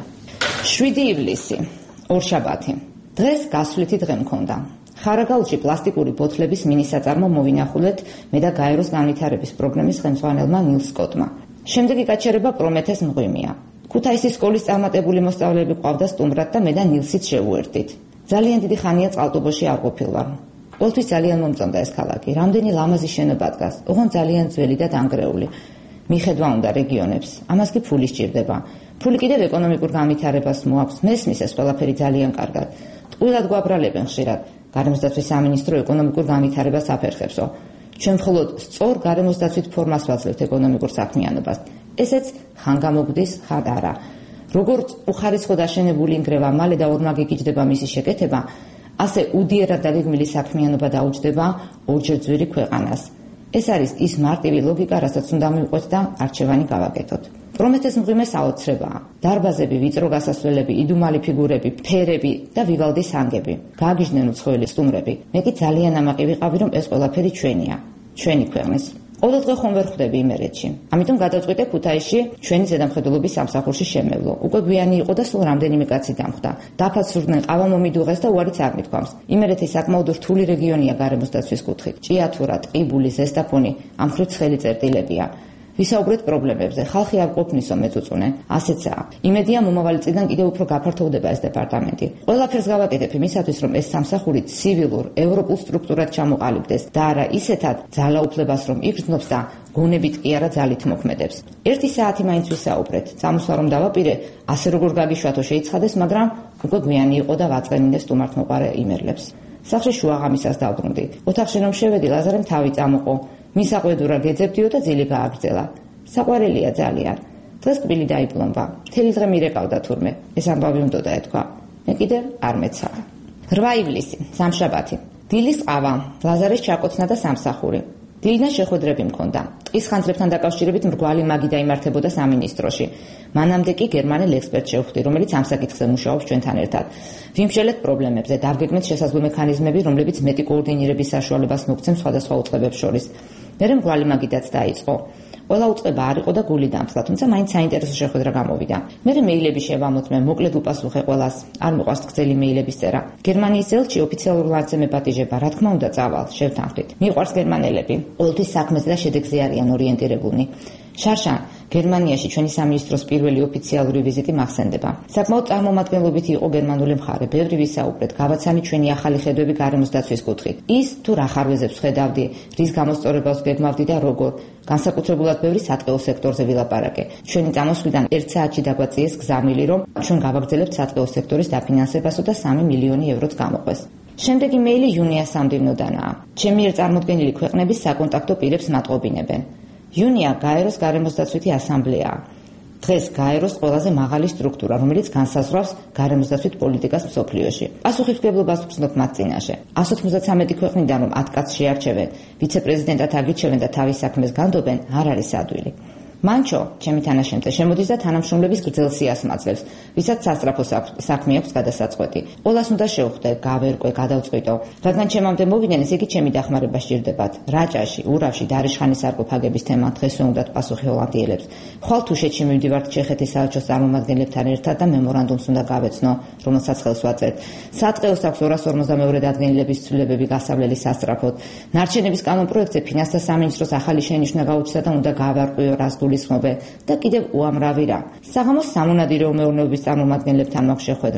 7 ივლისი, ორშაბათი. დღეს გასვლითი დღე მქონდა. ხარაგაულში პლასტიკური ბოთლების მინისაწარმო მოვინახულეთ მე და გაეროს განვითარების პროგრამის ხელმძღვანელმა ნილ სკოტმა. შემდეგი გაჩერება პრომეთეს მღვიმეა. ქუთაისის სკოლის წარმატებული მოსწავლეები ყავდა სტუმრად და მე და ნილსით შევუერთდით. ძალიან დიდი ხანია წყალტუბოში არ ყოფილვარ. ყოველთვის ძალიან მომწონდა ეს ქალაქი. რამდენი ლამაზი შენობა დგას, ოღონდ ძალიან ძველი და დანგრეული. მიხედვა უნდა რეგიონებს, ამას კი ფული სჭირდება. ფული კიდევ ეკონომიკურ განვითარებას მოაქვს, მესმის ეს ყველაფერი ძალიან კარგად. ტყუილად გვაბრალებენ ხშირად. გარემოსდაცვის სამინისტრო ეკონომიკურ განვითარებას აფერხებსო. ჩვენ მხოლოდ სწორ გარემოსდაცვით ფორმას ვაძლევთ ეკონომიკურ საქმიანობას. ესეც ხან გამოგვდის, ხან არა. როგორც უხარისხო დაშენებული ინგრევა მალე და ორმაგი გიჯდება მისი შეკეთება, ასე უდიერად და გეგმილი საქმიანობა დაუჯდება ორჯერ ძვირი ქვეყანას. ეს არის ის მარტივი ლოგიკა, რასაც უნდა მივყვეთ და არჩევანი გავაკეთოთ. პრომეთეს მღვიმე საოცრებაა. დარბაზები, ვიწრო გასასვლელები, იდუმალი ფიგურები, ფერები და ვივალდის ანგები. გააგიჟდნენ უცხოელი სტუმრები. მე კი ძალიან ამაყი ვიყავი, რომ ეს ყველაფერი ჩვენია, ჩვენი ქვეყნის. ყოველდღე ხომ ვერ ხვდები იმერეთში. ამიტომ გადავწყვიტე ქუთაისში ჩვენი ზედამხედველობის სამსახურში შემევლო. უკვე გვიანი იყო და სულ რამდენიმე კაცი დამხვდა. დაფას სურდნენ ყავა მომიდუღეს და უარიც არ მithქვამს. იმერეთი საკმაოდ რთული რეგიონია გარემოსდაცვის კუთხით. ჭიათურა, ტყიბული, ზესტაფონი, ამ მხრივ ცხელი წერტილებია. ვისაუბრეთ პრობლემებზე, ხალხი არ ყოფნისო მეწუწუნე, ასეცაა. იმედია მომავალი წლიდან კიდევ უფრო გაფართოვდება ეს დეპარტამენტი. ყველაფერს გავაკეთებ იმისათვის, რომ ეს სამსახური ცივილურ, ევროპულ სტრუქტურად ჩამოყალიბდეს და არა ისეთად ძალაუფლებას რომ იგრძნობს და გონებით კი არა ძალით მოქმედებს. 1 საათი მაინც ვისაუბრეთ. სამოსლა რომ დავაპირე, ასე როგორ გაგიშვათო შეიცხადეს, მაგრამ უკვე გვიანი იყო და ვაწყენინე სტუმართმოყარე იმერლებს. სახლში შუაღამისას დავბრუნდი. ოთახში რომ შევედი, ლაზარემ თავი წამოყო. მისაყვედურა გეძებდიო და ძილი გააგრძელა. საყვარელია ძალიან. დღეს კბილი დაიπლომბა. მთელი დღე მირეკავდა თურმე. ეს ამბავი უნდოდა ეთქვა. მე კიდევ არ მეცალა. 8 ივლისი, სამშაბათი. დილის ყავა, ლაზარის ჩაკოცნა და სამსახური. დილიდან შეხვედრები მქონდა. ტყის ხანძრებთან დაკავშირებით მრგვალი მაგი დაიმართებოდა სამინისტროში. მანამდე კი გერმანელ ექსპერტს შევხვდი, რომელიც ამ საკითხზე მუშაობს ჩვენთან ერთად. ვიმსჯელეთ პრობლემებზე, დავგეგმეთ შესაძლო მექანიზმები, რომლებიც მეტი კოორდინირების საშუალებას მოგცემს სხვადასხვა უწყებებს შორის. მერე მრგვალი მაგიდაც დაიწყო. ყველა უწყება არ იყო და გული დამცლა, თუმცა მაინც საინტერესო შეხვედრა გამოვიდა. მერე მეილები შევამოწმე, მოკლედ უპასუხე ყველას. არ მოყვარს გრძელი მეილების წერა. გერმანიის ელჩი ოფიციალურ ლანძზე მეპატიჟება, რა თქმა უნდა, წავალ, შევთანხმდით. მიყვარს გერმანელები, ყოველთვის საქმეზე და შედეგზე არიან ორიენტირებულნი. შარშან, გერმანიაში ჩვენი სამინისტროს პირველი ოფიციალური ვიზიტი მახსენდება. საკმაოდ წარმომადგენლობითი იყო გერმანული მხარე, ბევრი ვისაუბრეთ, გავაცანი ჩვენი ახალი ხედვები გარემოსდაცვის კუთხით. ის თუ რა ხარვეზებს ხედავდი, რის გამოსწორებას გეგმავდი და როგორ, განსაკუთრებულად ბევრი სატყეო სექტორზე ვილაპარაკე. ჩვენი წამოსვლიდან 1 საათში დაგვაწიეს გზამილი, რომ ჩვენ გავაგრძელებთ სატყეო სექტორის დაფინანსებასო და 3 მილიონი ევროც გამოყვეს. შემდეგი მეილი იუნიას სამდივნოდანაა. ჩემი ერთ წარმოდგენილი ქვეყნების საკონტაქტო პირებს მატყობინებენ. იუნია გაეროს გარემოსდაცვითი ასამბლეაა. დღეს გაეროს ყველაზე მაღალი სტრუქტურა, რომელიც განსაზღვრავს გარემოსდაცვით პოლიტიკას მსოფლიოში. პასუხისმგებლობას ვგრძნობ მათ წინაშე. 193 ქვეყნიდან რომ 10 კაცს შეარჩევენ, ვიცე-პრეზიდენტად აგირჩევენ და თავის საქმეს განდობენ, არ არის ადვილი. მანჩო, ჩემი თანაშემწე, შემოდის და თანამშრომლების გრძელ სიას მაძლევს, ვისაც სასწრაფო საქმე აქვს გადასაწყვეტი. ყველას უნდა შევხვდე, გავერკვე, გადავწყვიტო. რადგან ჩემამდე მოვიდნენ, ესე იგი ჩემი დახმარება სჭირდებათ. რაჭაში, ურავში, დარიშხანის სარკოფაგების თემა დღეს უნდათ პასუხი ჰოლანდიელებს. ხვალ თუშეთში მივდივართ ჩეხეთის საელჩოს წარმომადგენლებთან ერთად და მემორანდუმს უნდა გავეცნო, რომელსაც ხელს ვაწერ. სატყეოს აქვს 252 დადგენილების ცვლილებები გასავლელი სასწრაფოდ. ნარჩენების კანონპროექტზე ფინანსთა სამინისტროს ახალი შენიშვნა გაუჩნდა და უნდა გავარკვიო რას და კიდევ უამრავი რა. საღამოს სამონადირეო მეურნეობის წარმომადგენლებთან მაქვს შეხვედრა.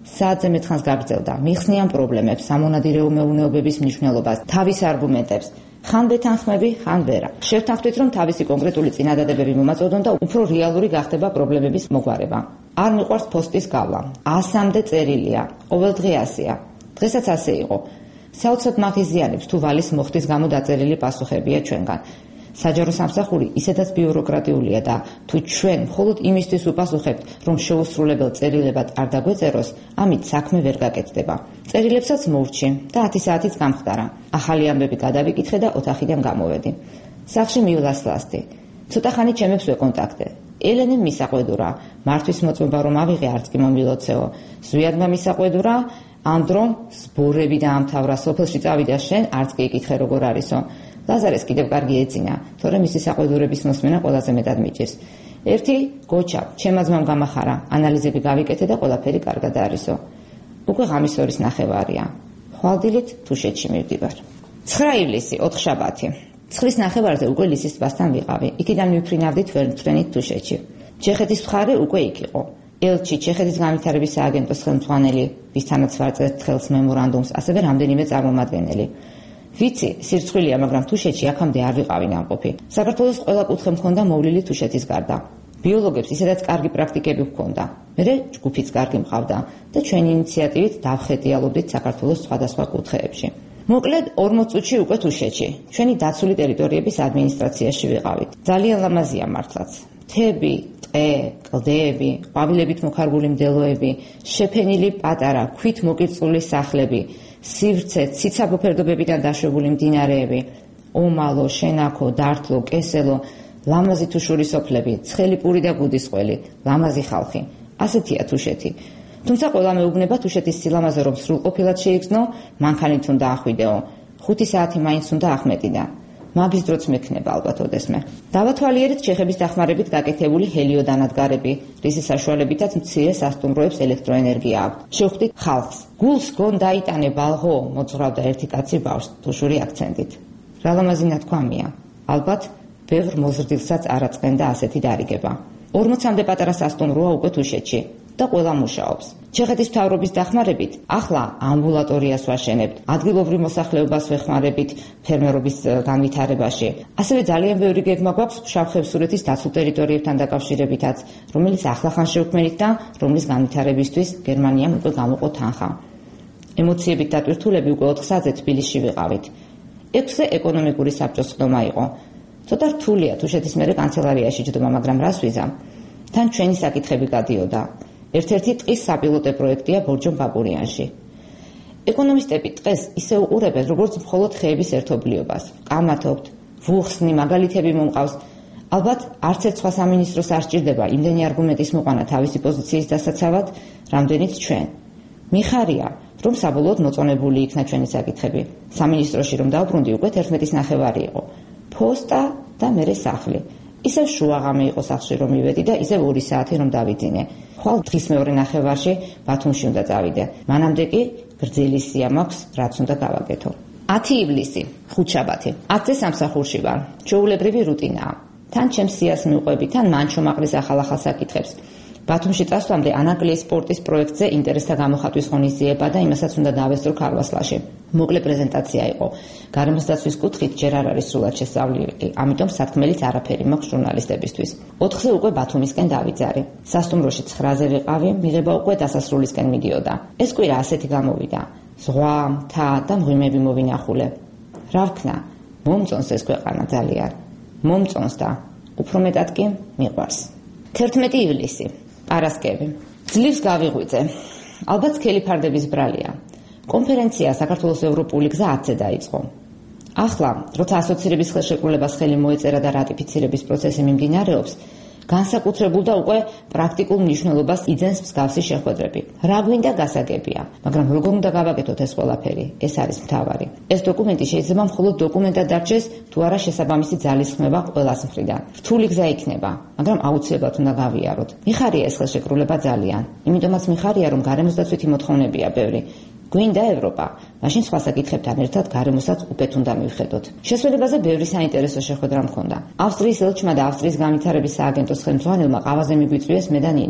საათზე მეთხანს გაგრძელდა, მიხსნიან პრობლემებს, სამონადირეო მეურნეობების მნიშვნელობას, თავის არგუმენტებს. ხან ვეთანხმები, ხან ვერა. შევთანხმდით, რომ თავისი კონკრეტული წინადადებები მომაწოდონ და უფრო რეალური გახდება პრობლემების მოგვარება. არ მიყვარს პოსტის გავლა. 100-მდე წერილია, ყოველდღე 100-ია. დღესაც ასე იყო. საოცრად მაღიზიანებს თუ ვალის მოხდის გამო დაწერილი პასუხებია ჩვენგან. საჯარო სამსახური ისედაც ბიუროკრატიულია და თუ ჩვენ მხოლოდ იმისთვის უპასუხებთ, რომ შეუსრულებელ წერილებად არ დაგვეწეროს, ამით საქმე ვერ გაკეთდება. წერილებსაც მოვრჩი და 10 საათიც გამხდარა. ახალი ამბები გადავიკითხე და ოთახიდან გამოვედი. სახლში მივლასლასდი. ცოტა ხანი ჩემებს ვეკონტაქტე. ელენემ მისაყვედურა, მართვის მოწმობა რომ ავიღე არც კი მომილოცეო. ზვიადმა მისაყვედურა, ანდრომ სბორები დაამთავრა, სოფელში წავიდა შენ, არც კი იკითხე როგორ არისო. ლაზარეს კიდევ კარგი ეძინა, თორემ მისი საყვედურების მოსმენა ყველაზე მეტად მიჭირს. ერთი გოჩა, ჩემმა ძმამ გამახარა, ანალიზები გავიკეთე და ყველაფერი კარგად არისო. უკვე ღამის 2-ის ნახევარია. ხვალდილით თუშეთში მივდივარ. 9 ივლისი, 4 შაბათი. ცხლის ნახევარზე უკვე ლისის ტბასთან ვიყავი. იქიდან მივფრინავდით ვერმფრენით თუშეთში. ჩეხეთის მხარე უკვე იქ იყო. ელჩი, ჩეხეთის განვითარების სააგენტოს ხელმძღვანელი, ვისთანაც ვარწევთ ხელს მემორანდუმს, ასევე რამდენიმე წარმომადგენელი. ვიცი, სირცხვილია, მაგრამ თუშეთში აქამდე არ ვიყავი ნამყოფი. საქართველოს ყველა კუთხე მქონდა მოვლილი თუშეთის გარდა. ბიოლოგებს ისედაც კარგი პრაქტიკები ჰქონდა. მერე ჯგუფიც კარგი მყავდა და ჩვენი ინიციატივით დავხეტიალობდით საქართველოს სხვადასხვა კუთხეებში. მოკლედ 40 წუთში უკვე თუშეთში. ჩვენი დაცული ტერიტორიების ადმინისტრაციაში ვიყავით. ძალიან ლამაზია მართლაც. მთები, ტყე, კლდეები, ყვავილებით მოხარგული მდელოები, შეფენილი პატარა, ქვით მოკირწყლული სახლები, სივრცე, ციცაბო ფერდობებიდან დაშვებული მდინარეები, ომალო, შენაქო, დართლო, კესელო, ლამაზი თუშური სოფლები, ცხელი პური და გუდისყველი, ლამაზი ხალხი. ასეთია თუშეთი. თუმცა ყველა მეუბნება თუშეთის სილამაზე რომ სრულყოფილად შეიგრძნო, მანქანით უნდა ახვიდეო. 5 საათი მაინც უნდა ახმეტიდა. მაგის დროც მექნება ალბათ ოდესმე. დავათვალიერეთ ჩეხების დახმარებით გაკეთებული ჰელიოდანადგარები, რისი საშუალებითაც მცირე სასტუმროებს ელექტროენერგია აქვთ. შევხვდით ხალხს. გულს გონ დაიტანე ბალღო, მოძღვრავდა ერთი კაცი ბავშვს თუშური აქცენტით. რა ლამაზი ნათქვამია. ალბათ ბევრ მოზრდილსაც არ აწყენდა ასეთი დარიგება. 40-მდე პატარა სასტუმროა უკვე თუშეთში და ყველა მუშაობს. ჩეხეთის მთავრობის დახმარებით ახლა ამბულატორიას ვაშენებთ, ადგილობრივ მოსახლეობას ვეხმარებით ფერმერობის განვითარებაში. ასევე ძალიან ბევრი გეგმა გვაქვს ფშავ-ხევსურეთის დაცულ ტერიტორიებთან დაკავშირებითაც, რომელიც ახლახან შევქმნით და რომლის განვითარებისთვის გერმანიამ უკვე გამოყო თანხა. ემოციებით დატვირთულები უკვე 4 საათზე თბილისში ვიყავით. 6-ზე ეკონომიკური საბჭოს ხდომა იყო. ცოტა რთულია თუშეთის მერე კანცელარიაში ჯდომა, მაგრამ რას ვიზამ? თან ჩვენი საკითხები გადიოდა. ერთ-ერთი ტყის საპილოტე პროექტია ბორჯომ-ბაკურიანში. ეკონომისტები ტყეს ისე უყურებენ, როგორც მხოლოდ ხეების ერთობლიობას. კამათობთ, ვუხსნი, მაგალითები მომყავს. ალბათ არც ერთ სხვა სამინისტროს არ სჭირდება იმდენი არგუმენტის მოყვანა თავისი პოზიციის დასაცავად, რამდენიც ჩვენ. მიხარია, რომ საბოლოოდ მოწონებული იქნა ჩვენი საკითხები. სამინისტროში რომ დავბრუნდი, უკვე 11-ის ნახევარი იყო. ფოსტა და მერე სახლი. ისევ შუაღამე იყო სახლში რომ მივედი და ისევ 2 საათი რომ დავიძინე. ხვალ დღის მეორე ნახევარში ბათუმში უნდა წავიდე. მანამდე კი გრძელი სია მაქვს, რაც უნდა გავაკეთო. 10 ივლისი, ხუთშაბათი. 10-ზე სამსახურში ვარ. ჩვეულებრივი რუტინაა. თან ჩემს სიას მივყვები, თან მან ჩომაყრის ახალ საკითხებს. ბათუმში წასვლამდე ანაკლიის სპორტის პროექტზე ინტერესთა გამოხატვის ღონისძიება და იმასაც უნდა დავესწრო ქარვასლაში. მოკლე პრეზენტაცია იყო. გარემოს დაცვის კუთხით ჯერ არ არის სრულად შესწავლილი, ამიტომ სათქმელიც არაფერი მაქვს ჟურნალისტებისთვის. 4-ზე უკვე ბათუმისკენ დავიძარე. სასტუმროში 9-ზე ვიყავი, მიღება უკვე დასასრულისკენ მიდიოდა. ეს კვირა ასეთი გამოვიდა. ზღვა, მთა და მღვიმეები მოვინახულე. რა ვქნა? მომწონს ეს ქვეყანა ძალიან. მომწონს და უფრო მეტად კი მიყვარს. 11 ივლისი. პარასკევი. ძლივს გავიღვიძე. ალბათ სქელი ფარდების ბრალია. კონფერენცია საქართველოს ევროპული გზა 10-ზე დაიწყო. ახლა, როცა ასოცირების ხელშეკრულებას ხელი მოეწერა და რატიფიცირების პროცესი მიმდინარეობს, განსაკუთრებულ და უკვე პრაქტიკულ მნიშვნელობას იძენს მსგავსი შეხვედრები. რა გვინდა გასაგებია, მაგრამ როგორ უნდა გავაკეთოთ ეს ყველაფერი? ეს არის მთავარი. ეს დოკუმენტი შეიძლება მხოლოდ დოკუმენტად დარჩეს, თუ არა შესაბამისი ძალისხმევა ყველას მხრიდან. რთული გზა იქნება, მაგრამ აუცილებლად უნდა გავიაროთ. მიხარია ეს ხელშეკრულება ძალიან, იმიტომაც მიხარია, რომ გარემოს დაცვითი მოთხოვნებია ბევრი. გვინდა ევროპა, მაშინ სხვა საკითხებთან ერთად გარემოსაც უკეთ უნდა მივხედოთ. შესვენებაზე ბევრი საინტერესო შეხვედრა მქონდა. ავსტრიის ელჩმა და ავსტრიის განვითარების სააგენტოს ხელმძღვანელმა ყავაზე მიგვიწვიეს მე და ნინო.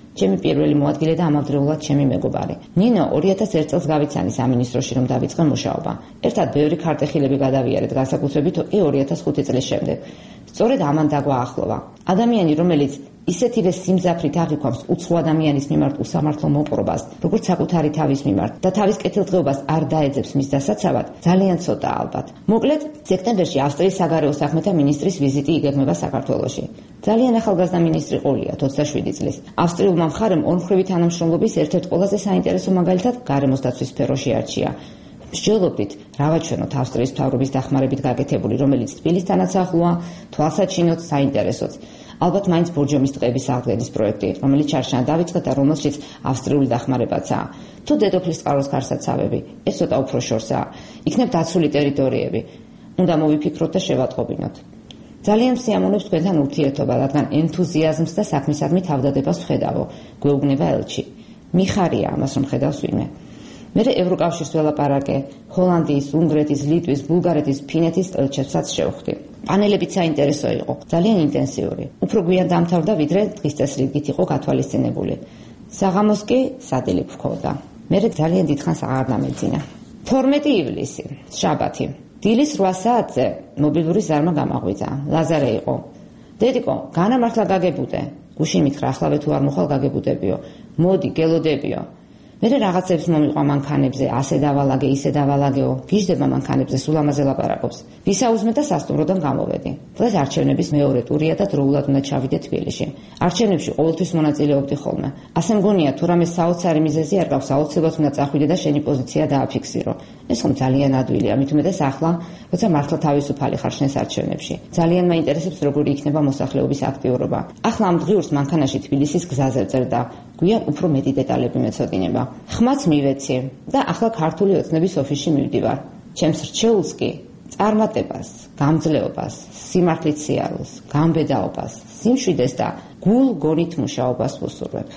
ჩემი პირველი მოადგილე და ამავდროულად ჩემი მეგობარი. ნინო 2001 წელს გავიცანი სამინისტროში რომ დავიწყე მუშაობა. ერთად ბევრი ქარტეხილები გადავიარეთ, განსაკუთრებით 2005 წლის შემდეგ. სწორედ ამან დაგვაახლოვა. ადამიანი, რომელიც ისეთივე სიმძაფრით აღიქვამს უცხო ადამიანის მიმართ უსამართლო მოპყრობას, როგორც საკუთარი თავის მიმართ და თავის კეთილდღეობას არ დაეძებს მის დასაცავად, ძალიან ცოტაა ალბათ. მოკლედ, სექტემბერში ავსტრიის საგარეო საქმეთა მინისტრის ვიზიტი იგეგმება საქართველოში. ძალიან ახალგაზრდა მინისტრი ყოლია 27 წლის. ავსტრიულმა მხარემ ორმხრივი თანამშრომლობის ერთ-ერთ ყველაზე საინტერესო მაგალითად გარემოს დაცვის სფეროში არჩია. მსჯელობდით, რა ვაჩვენოთ ავსტრიის მთავრობის დახმარებით გაკეთებული, რომელიც თბილისთანაც ახლოა, თვალსაჩინოც, საინტერესოც. ალბათ მაინც ბორჯომის ტყეების აღდგენის პროექტი, რომელიც ჩარშან დავიწყეთ და რომელშიც ავსტრიული დახმარებაცაა. თუ დედოფლის წყაროს გარსაცავები, ეს ცოტა უფრო შორსაა. იქნებ დაცული ტერიტორიები. უნდა მოვიფიქროთ და შევატყობინოთ. ძალიან მსიამოვნებს თქვენთან ურთიერთობა, რადგან ენთუზიაზმს და საქმისადმი თავდადებას ვხედავო. გვეუბნება ელჩი. მიხარია ამას რომ ხედავს ვინმე. მერე ევროკავშირს ველაპარაკე, ჰოლანდიის, უნგრეთის, ლიტვის, ბულგარეთის, ფინეთის ელჩებსაც შევხვდი. პანელებიც საინტერესო იყო, ძალიან ინტენსიური. უფრო გვიან დამთავრდა, ვიდრე დღის წესრიგით იყო გათვალისწინებული. საღამოს კი სადილი გვქონდა. მერე ძალიან დიდხანს აღარ დამეძინა. 12 ივლისი, შაბათი. დილის 8 საათზე მობილური ზარმა გამაღვიძა. ლაზარე იყო. დედიკო, განამართლა გაგებუდე. გუშინ მითხრა, ახლავე თუ არ მოხვალ გაგებუდებიო. მოდი, გელოდებიო. მერე რაღაცებს მომიყვა მანქანებზე, ასე დავალაგე, ისე დავალაგეო. გიждდება მანქანებზე, სულ ამაზე ლაპარაკობს. ვისაუზმე და სასტუმროდან გამოვედი. დღეს არჩევნების მეორე ტურია და დროულად უნდა ჩავიდე თბილისში. არჩევნებში ყოველთვის მონაწილეობდი ხოლმე. ასე მგონია, თუ რამე საოცარი მიზეზი არ გაქვს, აუცილებლად უნდა წახვიდე და შენი პოზიცია დააფიქსირო. ეს ხომ ძალიან ადვილია, მით უმეტეს ახლა, როცა მართლა თავისუფალი ხარ შენს არჩევნებში. ძალიან მაინტერესებს, როგორი იქნება მოსახლეობის აქტიურობა. ახლა ამ დღიურს მანქანაში თბილისის გზაზე ვწერდა. გვიან უფრო მეტი დეტალები მეცოდინება. ხმაც მივეცი და ახლა ქართული ოცნების ოფისში მივდივარ. ჩემს რჩეულს კი წარმატებას, გამძლეობას, სიმართლით სიარულს, გამბედაობას, სიმშვიდეს და გულ-გონით მუშაობას ვუსურვებ.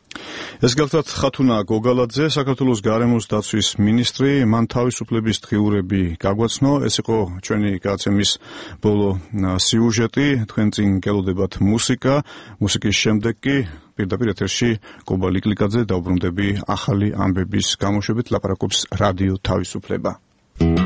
ეს გახლავთ ხათუნა გოგალაძე, საქართველოს გარემოს დაცვის მინისტრი, მან თავისუფლების დღიურები გაგვაცნო. ეს იყო ჩვენი გადაცემის ბოლო სიუჟეტი. თქვენ წინ გელოდებათ მუსიკა. მუსიკის შემდეგ კი პირდაპირ ეთერში კობა ლიკლიკაძე დაუბრუნდები ახალი ამბების გამოშვებით, ლაპარაკობს რადიო თავისუფლება.